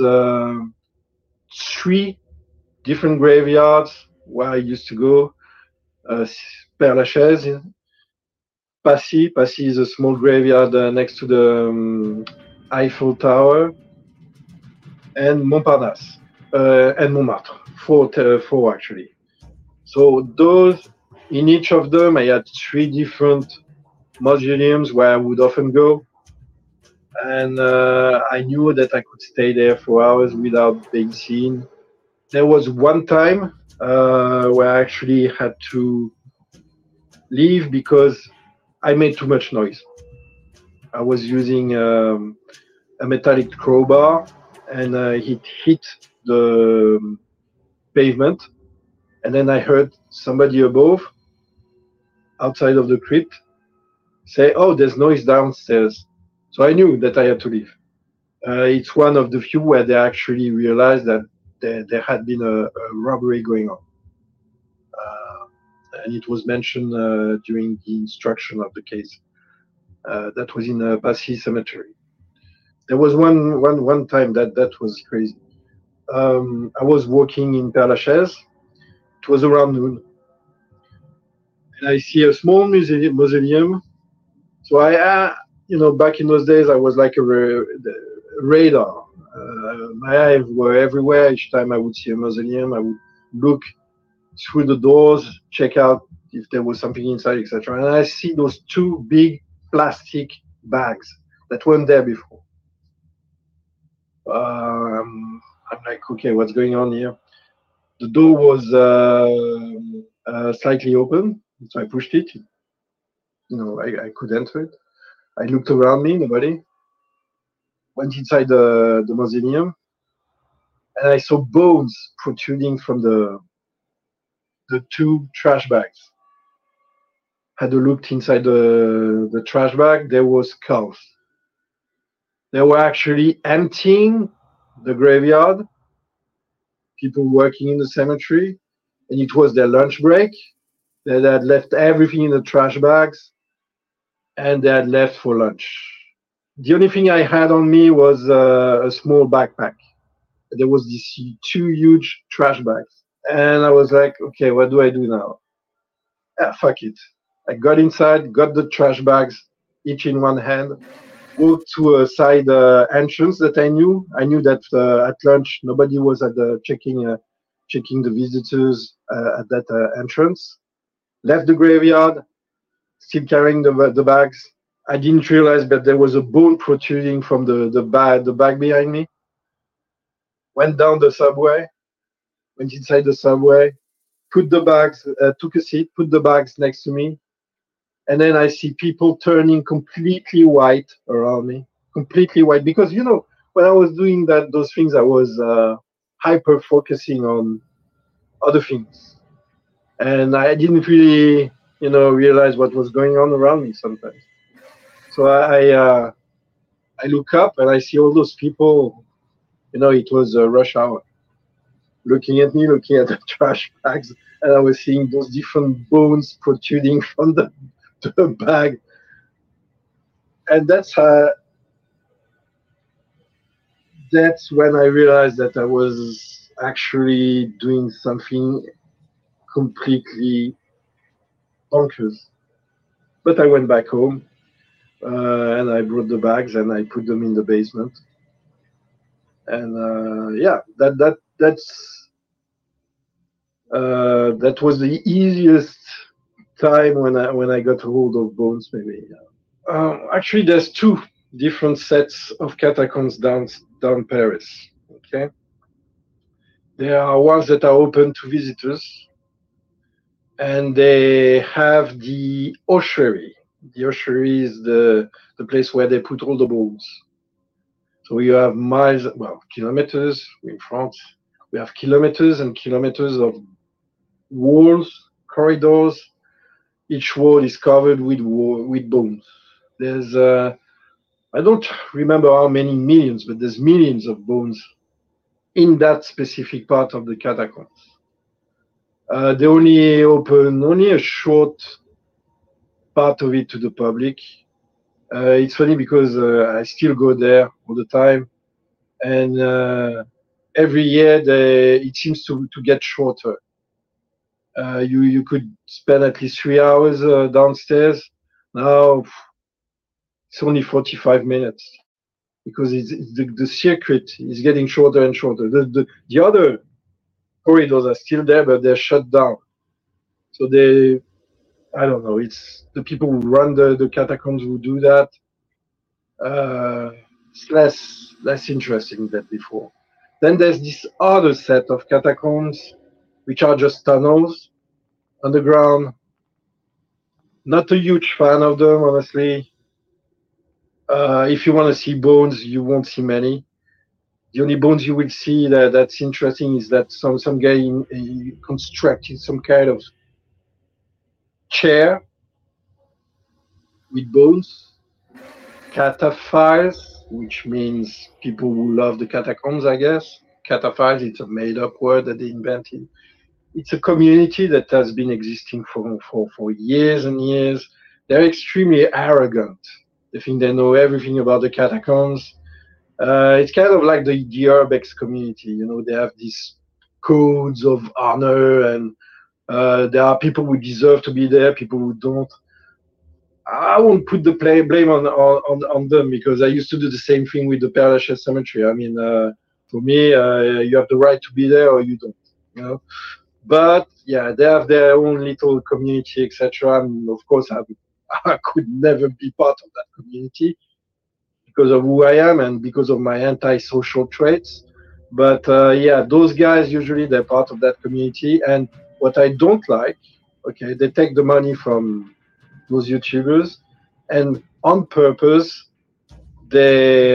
3 different graveyards where I used to go. Père Lachaise, Passy. Passy is a small graveyard next to the Eiffel Tower, and Montparnasse, and Montmartre. 4 actually. So those, in each of them, I had 3 different mausoleums where I would often go, and I knew that I could stay there for hours without being seen. There was one time where I actually had to leave because I made too much noise. I was using a metallic crowbar, and it hit the pavement, and then I heard somebody above, outside of the crypt, say, "Oh, there's noise downstairs." So I knew that I had to leave. It's one of the few where they actually realized that there had been a robbery going on. And it was mentioned during the instruction of the case. That was in Passy Cemetery. There was one time that was crazy. I was walking in Père Lachaise. It was around noon, and I see a small mausoleum. So back in those days, I was like a radar. My eyes were everywhere. Each time I would see a mausoleum, I would look through the doors, check out if there was something inside, etc. And I see those 2 big plastic bags that weren't there before. I'm like, okay, what's going on here? The door was slightly open, so I pushed it. I could enter it. I looked around me, nobody. Went inside the mausoleum, and I saw bones protruding from the 2 trash bags. Had a looked inside the trash bag, there was skulls. They were actually emptying the graveyard, people working in the cemetery, and it was their lunch break. They had left everything in the trash bags, and they had left for lunch. The only thing I had on me was a small backpack. There was these 2 huge trash bags. And I was like, okay, what do I do now? Fuck it. I got inside, got the trash bags, each in one hand, walked to a side entrance that I knew. I knew that at lunch, nobody was at the checking the visitors at that entrance. Left the graveyard, still carrying the bags. I didn't realize that there was a bone protruding from the bag behind me. Went down the subway, went inside the subway, put the bags, took a seat, put the bags next to me, and then I see people turning completely white around me, completely white. Because when I was doing those things, I was hyper focusing on other things, and I didn't really, realize what was going on around me sometimes. So I look up and I see all those people. It was rush hour. Looking at me, looking at the trash bags, and I was seeing those different bones protruding from the bag. and that's when I realized that I was actually doing something completely bonkers. But I went back home, and I brought the bags and I put them in the basement. And that was the easiest time when I got hold of bones. Maybe actually, there's two different sets of catacombs down Paris. Okay, there are ones that are open to visitors, and they have the ossuary. The ossuary is the place where they put all the bones. So you have miles, well, kilometers in France. We have kilometers and kilometers of walls, corridors. Each wall is covered with bones. There's, I don't remember how many millions, but there's millions of bones in that specific part of the catacombs. They only open only a short part of it to the public. It's funny because I still go there all the time, and every year it seems to get shorter. You could spend at least 3 hours downstairs. Now it's only 45 minutes because the circuit is getting shorter and shorter. The other corridors are still there, but they're shut down. So I don't know. It's the people who run the catacombs who do that. It's less interesting than before. Then there's this other set of catacombs, which are just tunnels underground. Not a huge fan of them, honestly. If you want to see bones, you won't see many. The only bones you will see that's interesting is that some guy constructed some kind of chair with bones, cataphiles, which means people who love the catacombs, I guess. Cataphiles, it's a made-up word that they invented. It's a community that has been existing for years and years. They're extremely arrogant. They think they know everything about the catacombs. It's kind of like the Urbex community. You know, they have these codes of honor, and there are people who deserve to be there, people who don't. I won't put the blame on them because I used to do the same thing with the Père Lachaise Cemetery. I mean, for me, you have the right to be there or you don't. You know, but yeah, they have their own little community, etc. And of course, I could never be part of that community because of who I am and because of my anti-social traits. But yeah, those guys usually they're part of that community. And what I don't like, okay, they take the money from those YouTubers, and on purpose they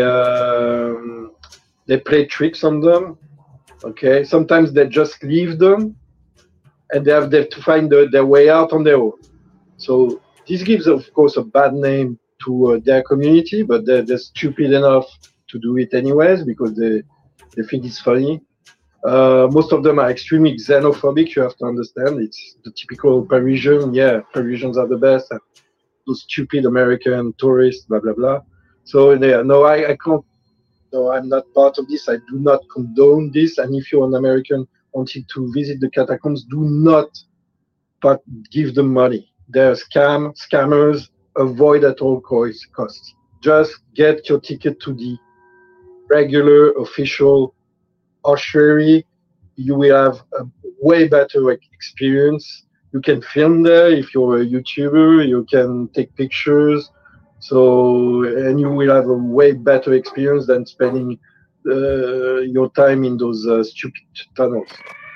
play tricks on them. Okay, sometimes they just leave them, and they have to find their way out on their own. So this gives, of course, a bad name to their community, but they're stupid enough to do it anyways because they think it's funny. Most of them are extremely xenophobic. You have to understand. It's the typical Parisian. Yeah, Parisians are the best. And those stupid American tourists, blah, blah, blah. So yeah, no, I can't. No, I'm not part of this. I do not condone this. And if you're an American wanting to visit the catacombs, do not give them money. They're scammers. Avoid at all costs. Just get your ticket to the regular official ossuary. You will have a way better experience. You can film there if you're a YouTuber. You can take pictures. So, and you will have a way better experience than spending your time in those stupid tunnels.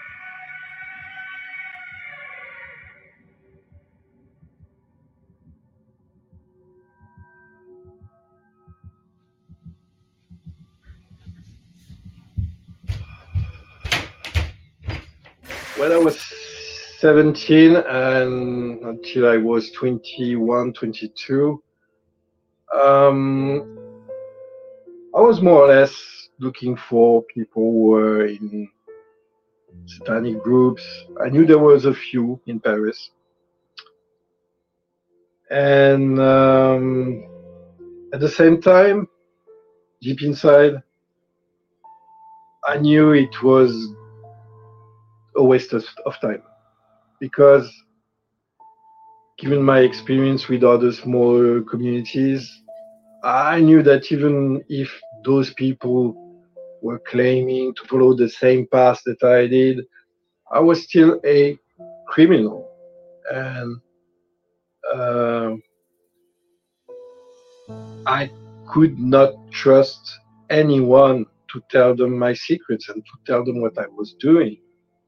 When I was 17 and until I was 21, 22, I was more or less looking for people who were in satanic groups. I knew there was a few in Paris. And At the same time, deep inside, I knew it was a waste of time, because given my experience with other smaller communities, I knew that even if those people were claiming to follow the same path that I did, I was still a criminal. And I could not trust anyone to tell them my secrets and to tell them what I was doing.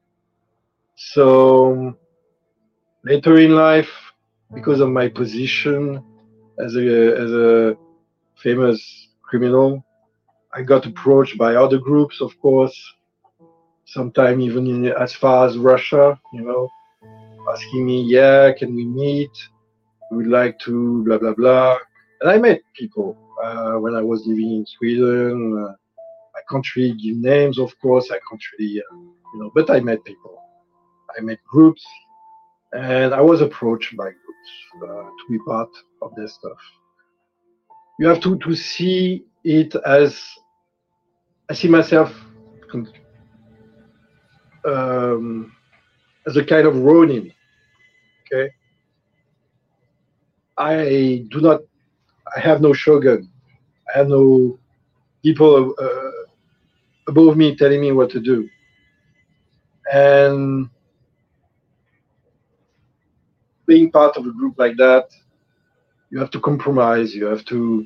So later in life, because of my position as a famous criminal, I got approached by other groups, of course, sometimes even as far as Russia, asking me, yeah, can we meet? We would like to blah, blah, blah. And I met people when I was living in Sweden. I can't really give names, of course. I can't really, but I met people. I met groups, and I was approached by groups to be part of their stuff. You have to see it as, I see myself as a kind of Ronin. Okay, I have no shogun. I have no people above me telling me what to do. And being part of a group like that, you have to compromise. You have to,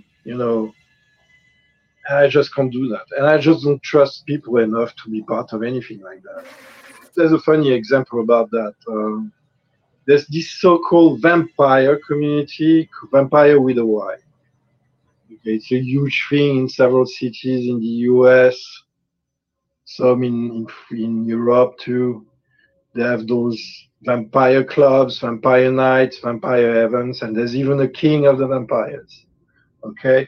I just can't do that. And I just don't trust people enough to be part of anything like that. There's a funny example about that. There's this so-called vampire community, Vampire with a Y. Okay, it's a huge thing in several cities in the US, some in Europe too. They have those vampire clubs, vampire nights, vampire events, and there's even a king of the vampires. Okay.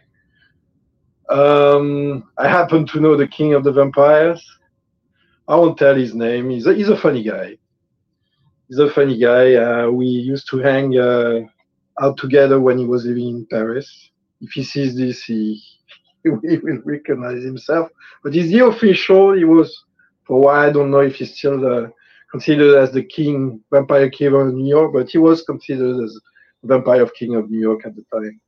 I happen to know the king of the vampires. I won't tell his name. He's a funny guy. He's a funny guy. We used to hang out together when he was living in Paris. If he sees this, he will recognize himself. But he's the official. He was, for a while, I don't know if he's still considered as the king, vampire king of New York, but he was considered as vampire king of New York at the time.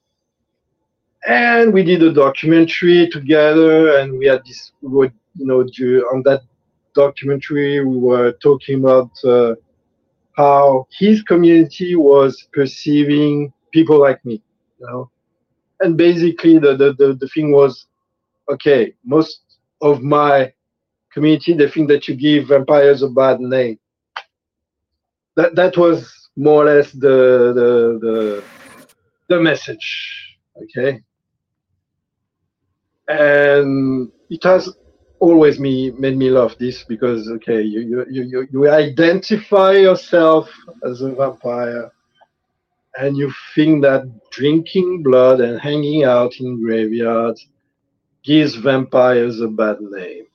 And we did a documentary together, and we had this, on that documentary, we were talking about how his community was perceiving people like me, And basically, the thing was, okay, most of my community, they think that you give vampires a bad name. That was more or less the message, okay? And it has always made me love this, because okay, you identify yourself as a vampire, and you think that drinking blood and hanging out in graveyards gives vampires a bad name.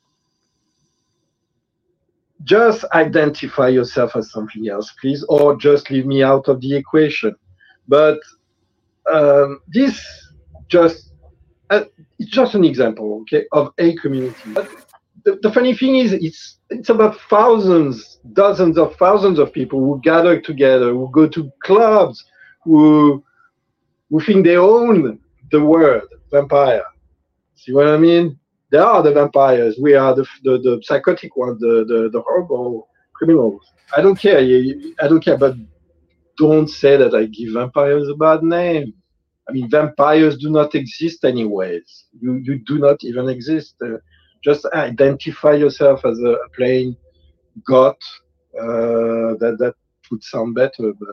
Just identify yourself as something else, please, or just leave me out of the equation. But this just it's just an example, okay, of a community. But the funny thing is, it's about dozens of thousands of people who gather together, who go to clubs, who think they own the word vampire. See what I mean? They are the vampires. We are the psychotic ones, the horrible criminals. I don't care. I don't care, but don't say that I give vampires a bad name. I mean, vampires do not exist anyways. You do not even exist. Just identify yourself as a plain goth. That would sound better, but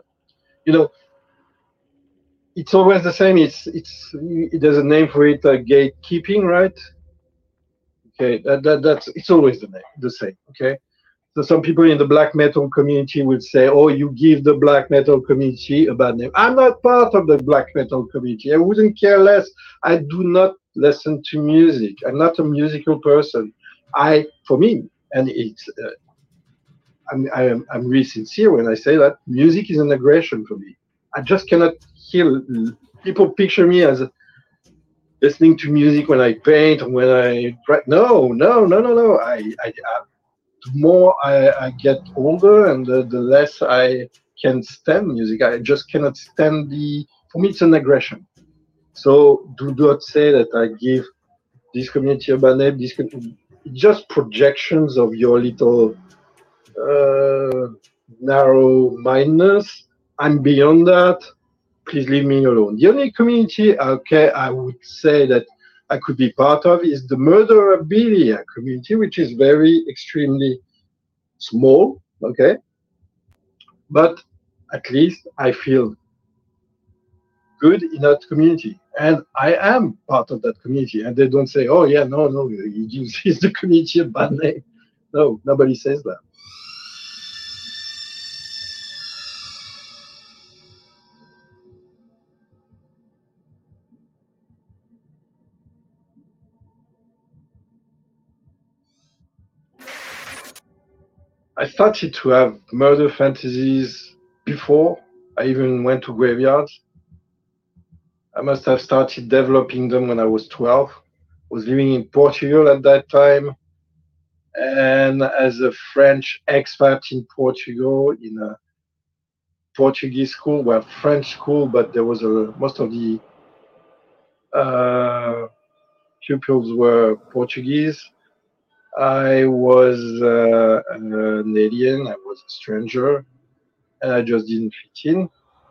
it's always the same. There's a name for it, gatekeeping, right? Okay, that's it's always the same. Okay, so some people in the black metal community would say, "Oh, you give the black metal community a bad name." I'm not part of the black metal community. I wouldn't care less. I do not listen to music. I'm not a musical person. For me, and it's. I'm really sincere when I say that music is an aggression for me. I just cannot hear people picture me as listening to music when I paint or when I write. No. The more I get older, and the less I can stand music. I just cannot stand for me, it's an aggression. So do not say that I give this community a bad name. Just projections of your little narrow-mindedness. I'm beyond that. Please leave me alone. The only community, okay, I would say that I could be part of is the murderabilia community, which is very extremely small, okay? But at least I feel good in that community. And I am part of that community. And they don't say, oh, yeah, no, you use the community a bad name. No, nobody says that. I started to have murder fantasies before I even went to graveyards. I must have started developing them when I was 12. I was living in Portugal at that time. And as a French expat in Portugal, in a Portuguese school, well, French school, but there was most of the pupils were Portuguese. I was an alien, I was a stranger, and I just didn't fit in.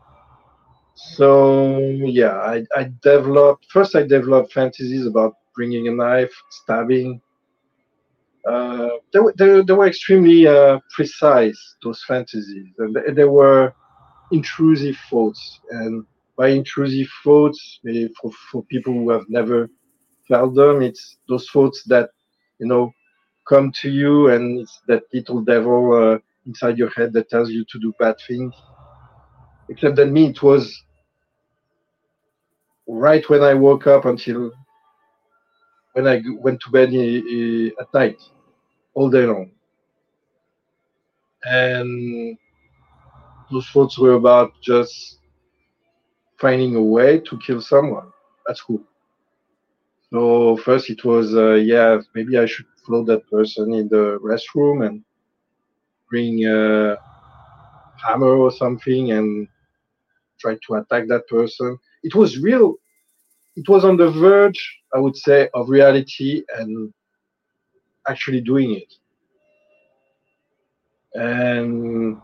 So yeah, I developed fantasies about bringing a knife, stabbing. They were extremely precise, those fantasies, and they were intrusive thoughts. And by intrusive thoughts, for people who have never felt them, it's those thoughts that, come to you, and it's that little devil inside your head that tells you to do bad things. Except that me, it was right when I woke up until when I went to bed at night, all day long. And those thoughts were about just finding a way to kill someone at school. So first it was, maybe I should follow that person in the restroom and bring a hammer or something and try to attack that person. It was real. It was on the verge, I would say, of reality and actually doing it. And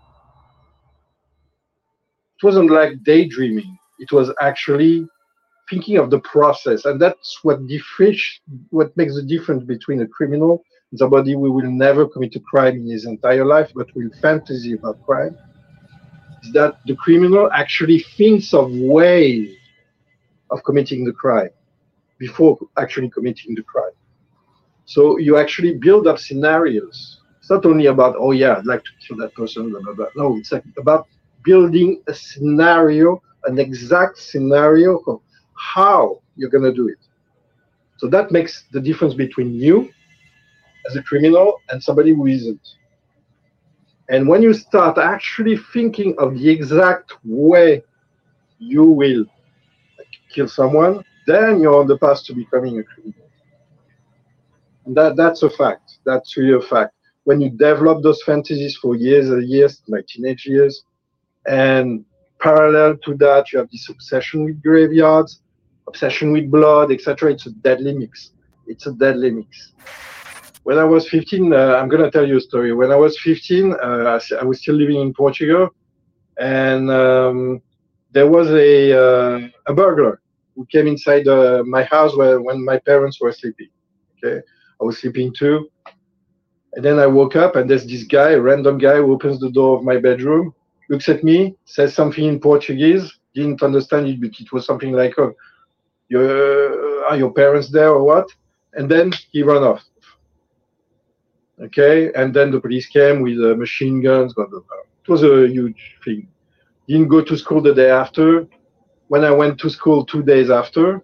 it wasn't like daydreaming. It was actually thinking of the process. And that's what makes the difference between a criminal and somebody who will never commit a crime in his entire life, but will fantasy about crime, is that the criminal actually thinks of ways of committing the crime before actually committing the crime. So you actually build up scenarios. It's not only about, oh yeah, I'd like to kill that person, blah, blah, blah. No, it's about building a scenario, an exact scenario of how you're going to do it. So that makes the difference between you as a criminal and somebody who isn't. And when you start actually thinking of the exact way you will kill someone, then you're on the path to becoming a criminal. And that's a fact. That's really a fact. When you develop those fantasies for years and years, my teenage years, and parallel to that, you have this obsession with graveyards, obsession with blood, etc. It's a deadly mix. When I was 15, I'm going to tell you a story. When I was 15, I was still living in Portugal, and there was a burglar who came inside my house when my parents were sleeping. Okay, I was sleeping too. And then I woke up, and there's this guy, a random guy, who opens the door of my bedroom, looks at me, says something in Portuguese, didn't understand it, but it was something like, are your parents there or what? And then he ran off. Okay, and then the police came with machine guns, blah, blah, blah. It was a huge thing. Didn't go to school the day after. When I went to school 2 days after,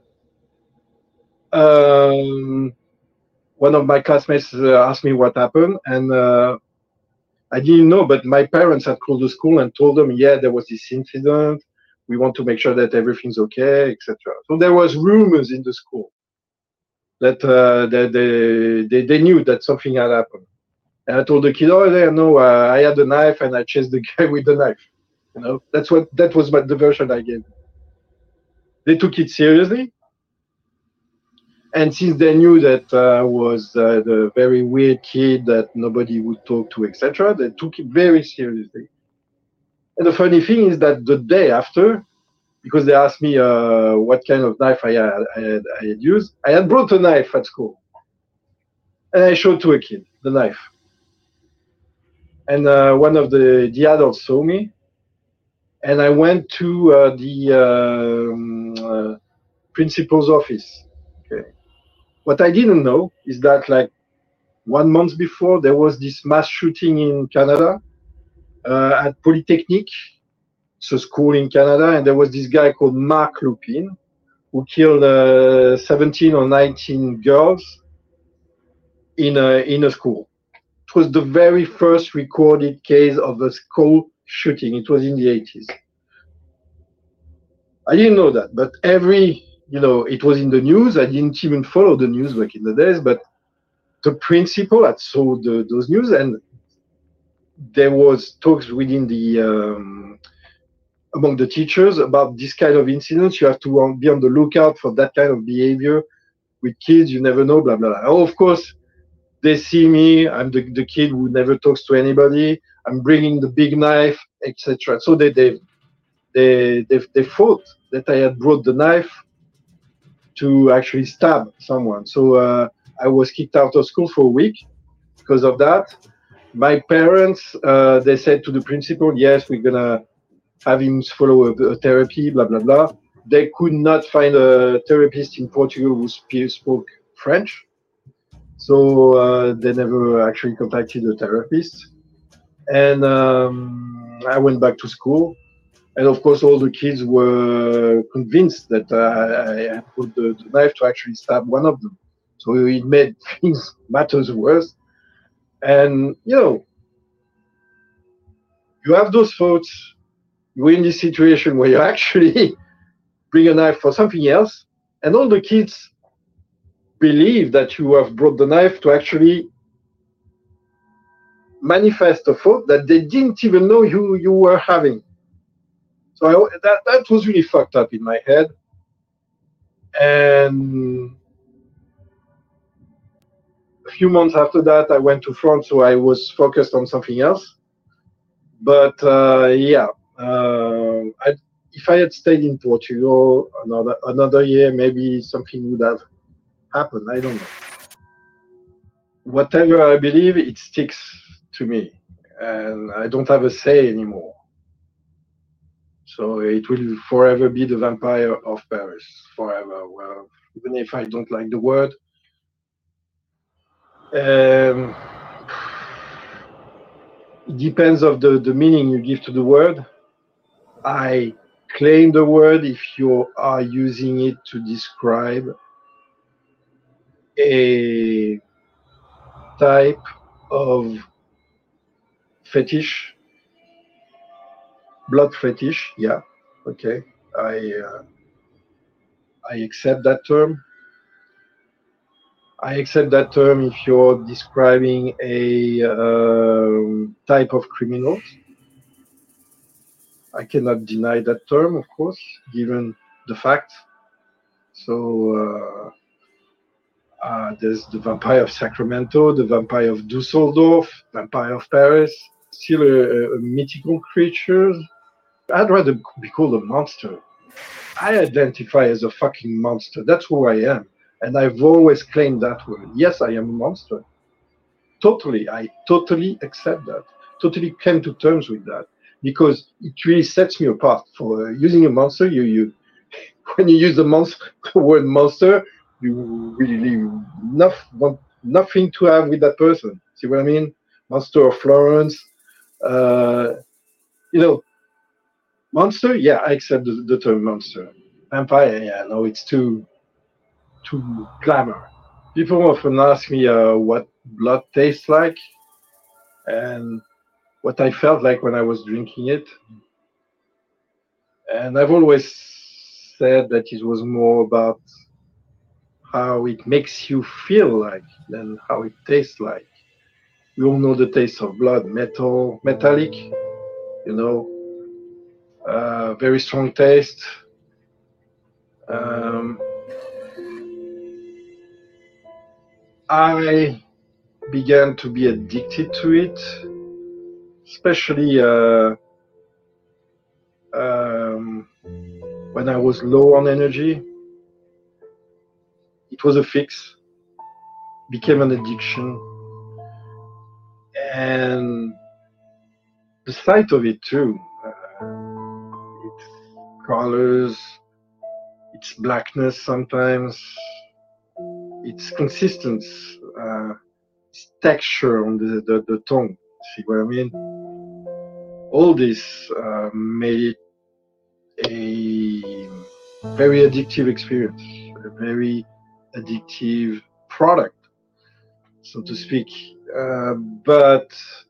one of my classmates asked me what happened, and I didn't know, but my parents had called the school and told them, yeah, there was this incident. We want to make sure that everything's okay, etc. So there was rumors in the school that they knew that something had happened. And I told the kid, "Oh, no, I had a knife and I chased the guy with the knife." That was the version I gave. They took it seriously, and since they knew that I was the very weird kid that nobody would talk to, etc., they took it very seriously. And the funny thing is that the day after, because they asked me what kind of knife I had used, I had brought a knife at school, and I showed to a kid the knife. And one of the adults saw me, and I went to the principal's office. Okay. What I didn't know is that, like, 1 month before, there was this mass shooting in Canada at Polytechnique, it's a school in Canada, and there was this guy called Mark Lupin who killed 17 or 19 girls in a school. It was the very first recorded case of a school shooting. It was in the 80s. I didn't know that, but it was in the news. I didn't even follow the news back in the days, but the principal had saw those news, and there was talks within the among the teachers about this kind of incidents. You have to be on the lookout for that kind of behavior with kids. You never know, blah, blah, blah. Oh, of course, they see me. I'm the kid who never talks to anybody. I'm bringing the big knife, etc. So they thought that I had brought the knife to actually stab someone. So I was kicked out of school for a week because of that. My parents, they said to the principal, yes, we're going to have him follow a therapy, blah, blah, blah. They could not find a therapist in Portugal who spoke French. So they never actually contacted a therapist. And I went back to school. And of course, all the kids were convinced that I had put the knife to actually stab one of them. So it made things matters worse. And, you have those thoughts. You're in this situation where you actually bring a knife for something else, and all the kids believe that you have brought the knife to actually manifest a thought that they didn't even know you were having. So that was really fucked up in my head. And a few months after that, I went to France, so I was focused on something else. But if I had stayed in Portugal another year, maybe something would have happened. I don't know. Whatever I believe, it sticks to me, and I don't have a say anymore. So it will forever be the Vampire of Paris, forever. Well, even if I don't like the word. It depends of the meaning you give to the word. I claim the word if you are using it to describe a type of fetish, blood fetish. Yeah, okay. I accept that term. I accept that term if you're describing a type of criminals. I cannot deny that term, of course, given the fact. So there's the Vampire of Sacramento, the Vampire of Dusseldorf, Vampire of Paris, still a mythical creature. I'd rather be called a monster. I identify as a fucking monster. That's who I am. And I've always claimed that word. Yes, I am a monster. Totally. I totally accept that. Totally came to terms with that. Because it really sets me apart. For using a monster, you when you use the word monster, you really want nothing to have with that person. See what I mean? Monster of Florence. Monster, yeah, I accept the term monster. Vampire, yeah, no, it's too glamour. People often ask me what blood tastes like and what I felt like when I was drinking it. And I've always said that it was more about how it makes you feel like than how it tastes like. We all know the taste of blood, metallic, very strong taste. I began to be addicted to it, especially when I was low on energy. It was a fix, became an addiction, and the sight of it too. Its colors, its blackness sometimes, its consistency, its texture on the tongue. See what I mean? All this made it a very addictive experience, a very addictive product, so to speak. But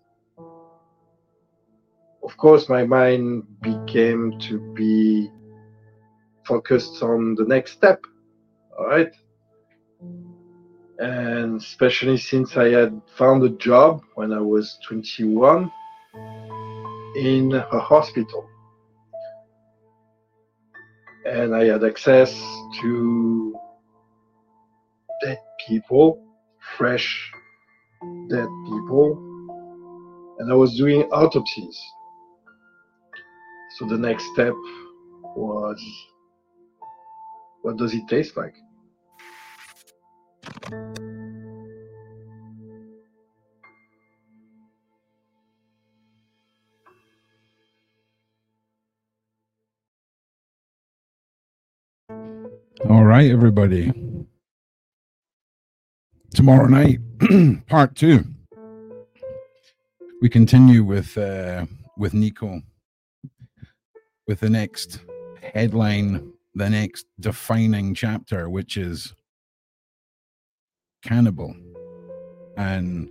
of course, my mind became to be focused on the next step, all right? And especially since I had found a job when I was 21 in a hospital. And I had access to dead people, fresh dead people, and I was doing autopsies. So the next step was, what does it taste like? All right, everybody. Tomorrow night, part 2. We continue with Nico, with the next headline, the next defining chapter, which is cannibal. And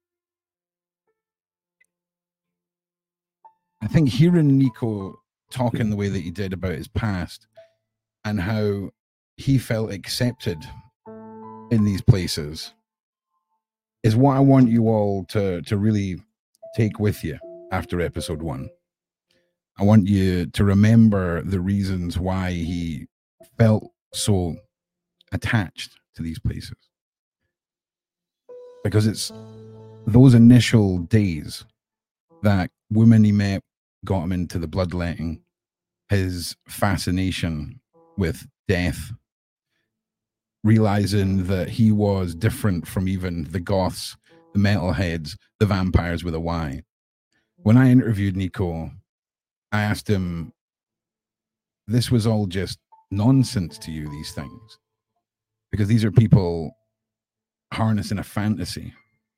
I think hearing Nico talking the way that he did about his past and how he felt accepted in these places is what I want you all to really take with you after episode 1. I want you to remember the reasons why he felt so attached to these places. Because it's those initial days that women he met got him into the bloodletting, his fascination with death, realizing that he was different from even the goths, the metalheads, the vampires with a Y. When I interviewed Nico, I asked him, this was all just nonsense to you, these things, because these are people harnessing a fantasy.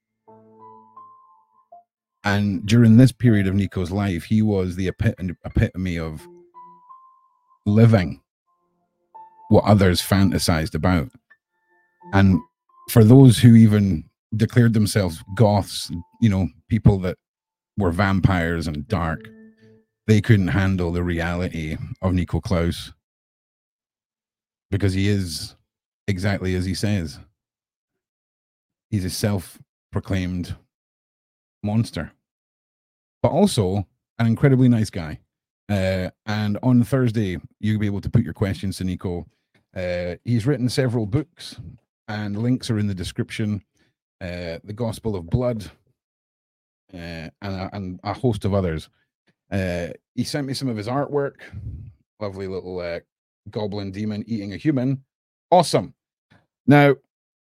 And during this period of Nico's life, he was the epitome of living what others fantasized about. And for those who even declared themselves goths, people that were vampires and dark, they couldn't handle the reality of Nico Klaus, because he is exactly as he says. He's a self-proclaimed monster, but also an incredibly nice guy. And on Thursday, you'll be able to put your questions to Nico. He's written several books, and links are in the description. The Gospel of Blood, and a host of others. He sent me some of his artwork. Lovely little goblin demon eating a human. Awesome. Now,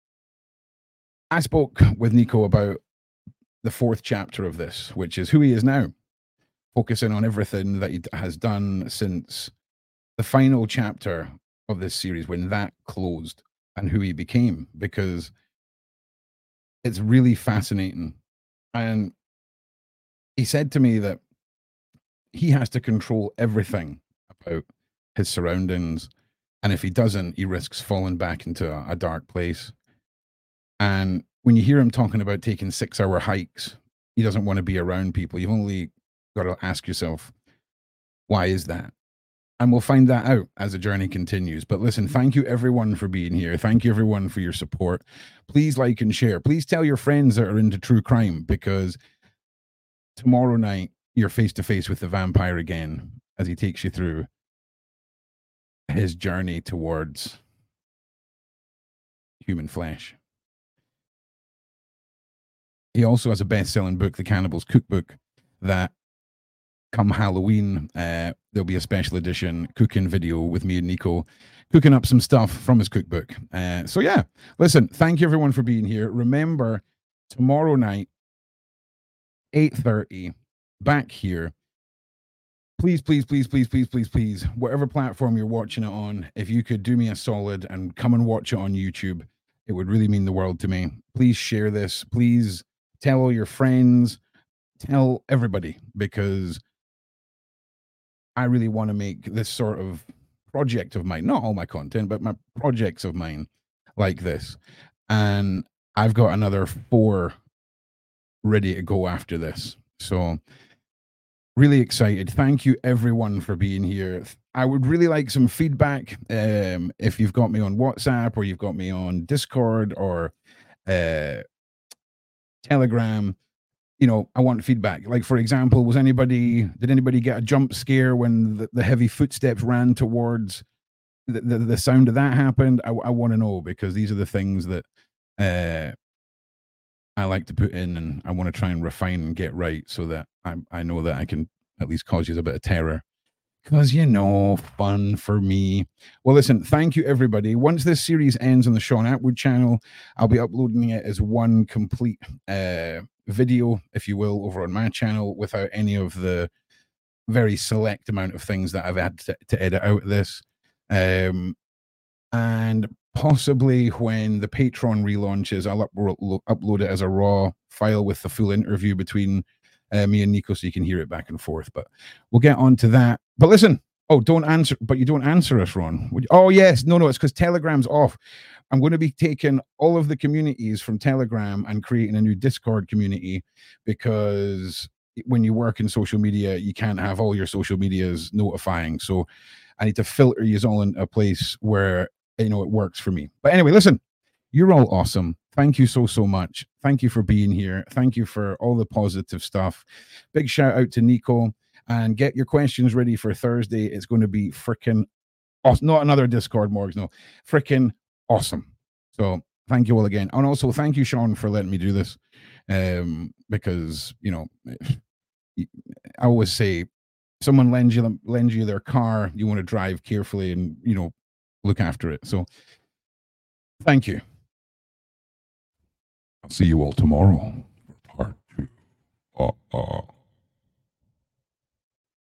I spoke with Nico about the 4th chapter of this, which is who he is now, focusing on everything that he has done since the final chapter of this series, when that closed, and who he became, because it's really fascinating. And he said to me that he has to control everything about his surroundings, and if he doesn't, he risks falling back into a dark place. And when you hear him talking about taking 6-hour hikes, he doesn't want to be around people. You've only got to ask yourself, why is that? And we'll find that out as the journey continues. But listen, thank you everyone for being here. Thank you everyone for your support. Please like and share. Please tell your friends that are into true crime, because tomorrow night you're face to face with the vampire again as he takes you through his journey towards human flesh. He also has a best-selling book, The Cannibal's Cookbook, that come Halloween, there'll be a special edition cooking video with me and Nico cooking up some stuff from his cookbook. So yeah, listen, thank you everyone for being here. Remember, tomorrow night, 8:30, back here. Please, please, please, please, please, please, please, whatever platform you're watching it on, if you could do me a solid and come and watch it on YouTube, it would really mean the world to me. Please share this. Please tell all your friends, tell everybody, because I really want to make this sort of project of mine, not all my content, but my projects of mine like this. And I've got another 4 ready to go after this. So really excited. Thank you everyone for being here. I would really like some feedback. If you've got me on WhatsApp or you've got me on Discord or Telegram, I want feedback. Like, for example, did anybody get a jump scare when the heavy footsteps ran towards the sound of that happened? I want to know, because these are the things that I like to put in, and I want to try and refine and get right, so that I know that I can at least cause you a bit of terror. Because, fun for me. Well, listen, thank you, everybody. Once this series ends on the Sean Atwood channel, I'll be uploading it as one complete video, if you will, over on my channel, without any of the very select amount of things that I've had to edit out of this. And possibly when the Patreon relaunches, I'll upload it as a raw file with the full interview between me and Nico, so you can hear it back and forth. But we'll get on to that. But listen, you don't answer us, Ron. Oh yes, no, it's because Telegram's off. I'm going to be taking all of the communities from Telegram and creating a new Discord community, because when you work in social media, you can't have all your social medias notifying. So I need to filter you all in a place where it works for me. But anyway, listen, you're all awesome. Thank you so much. Thank you for being here. Thank you for all the positive stuff. Big shout out to Nico, and get your questions ready for Thursday. It's going to be freaking awesome. Not another Discord, Morgs. No, freaking awesome. So thank you all again. And also thank you, Sean, for letting me do this. Because, I always say, someone lends you their car, you want to drive carefully and, look after it. So thank you. I'll see you all tomorrow for part 2.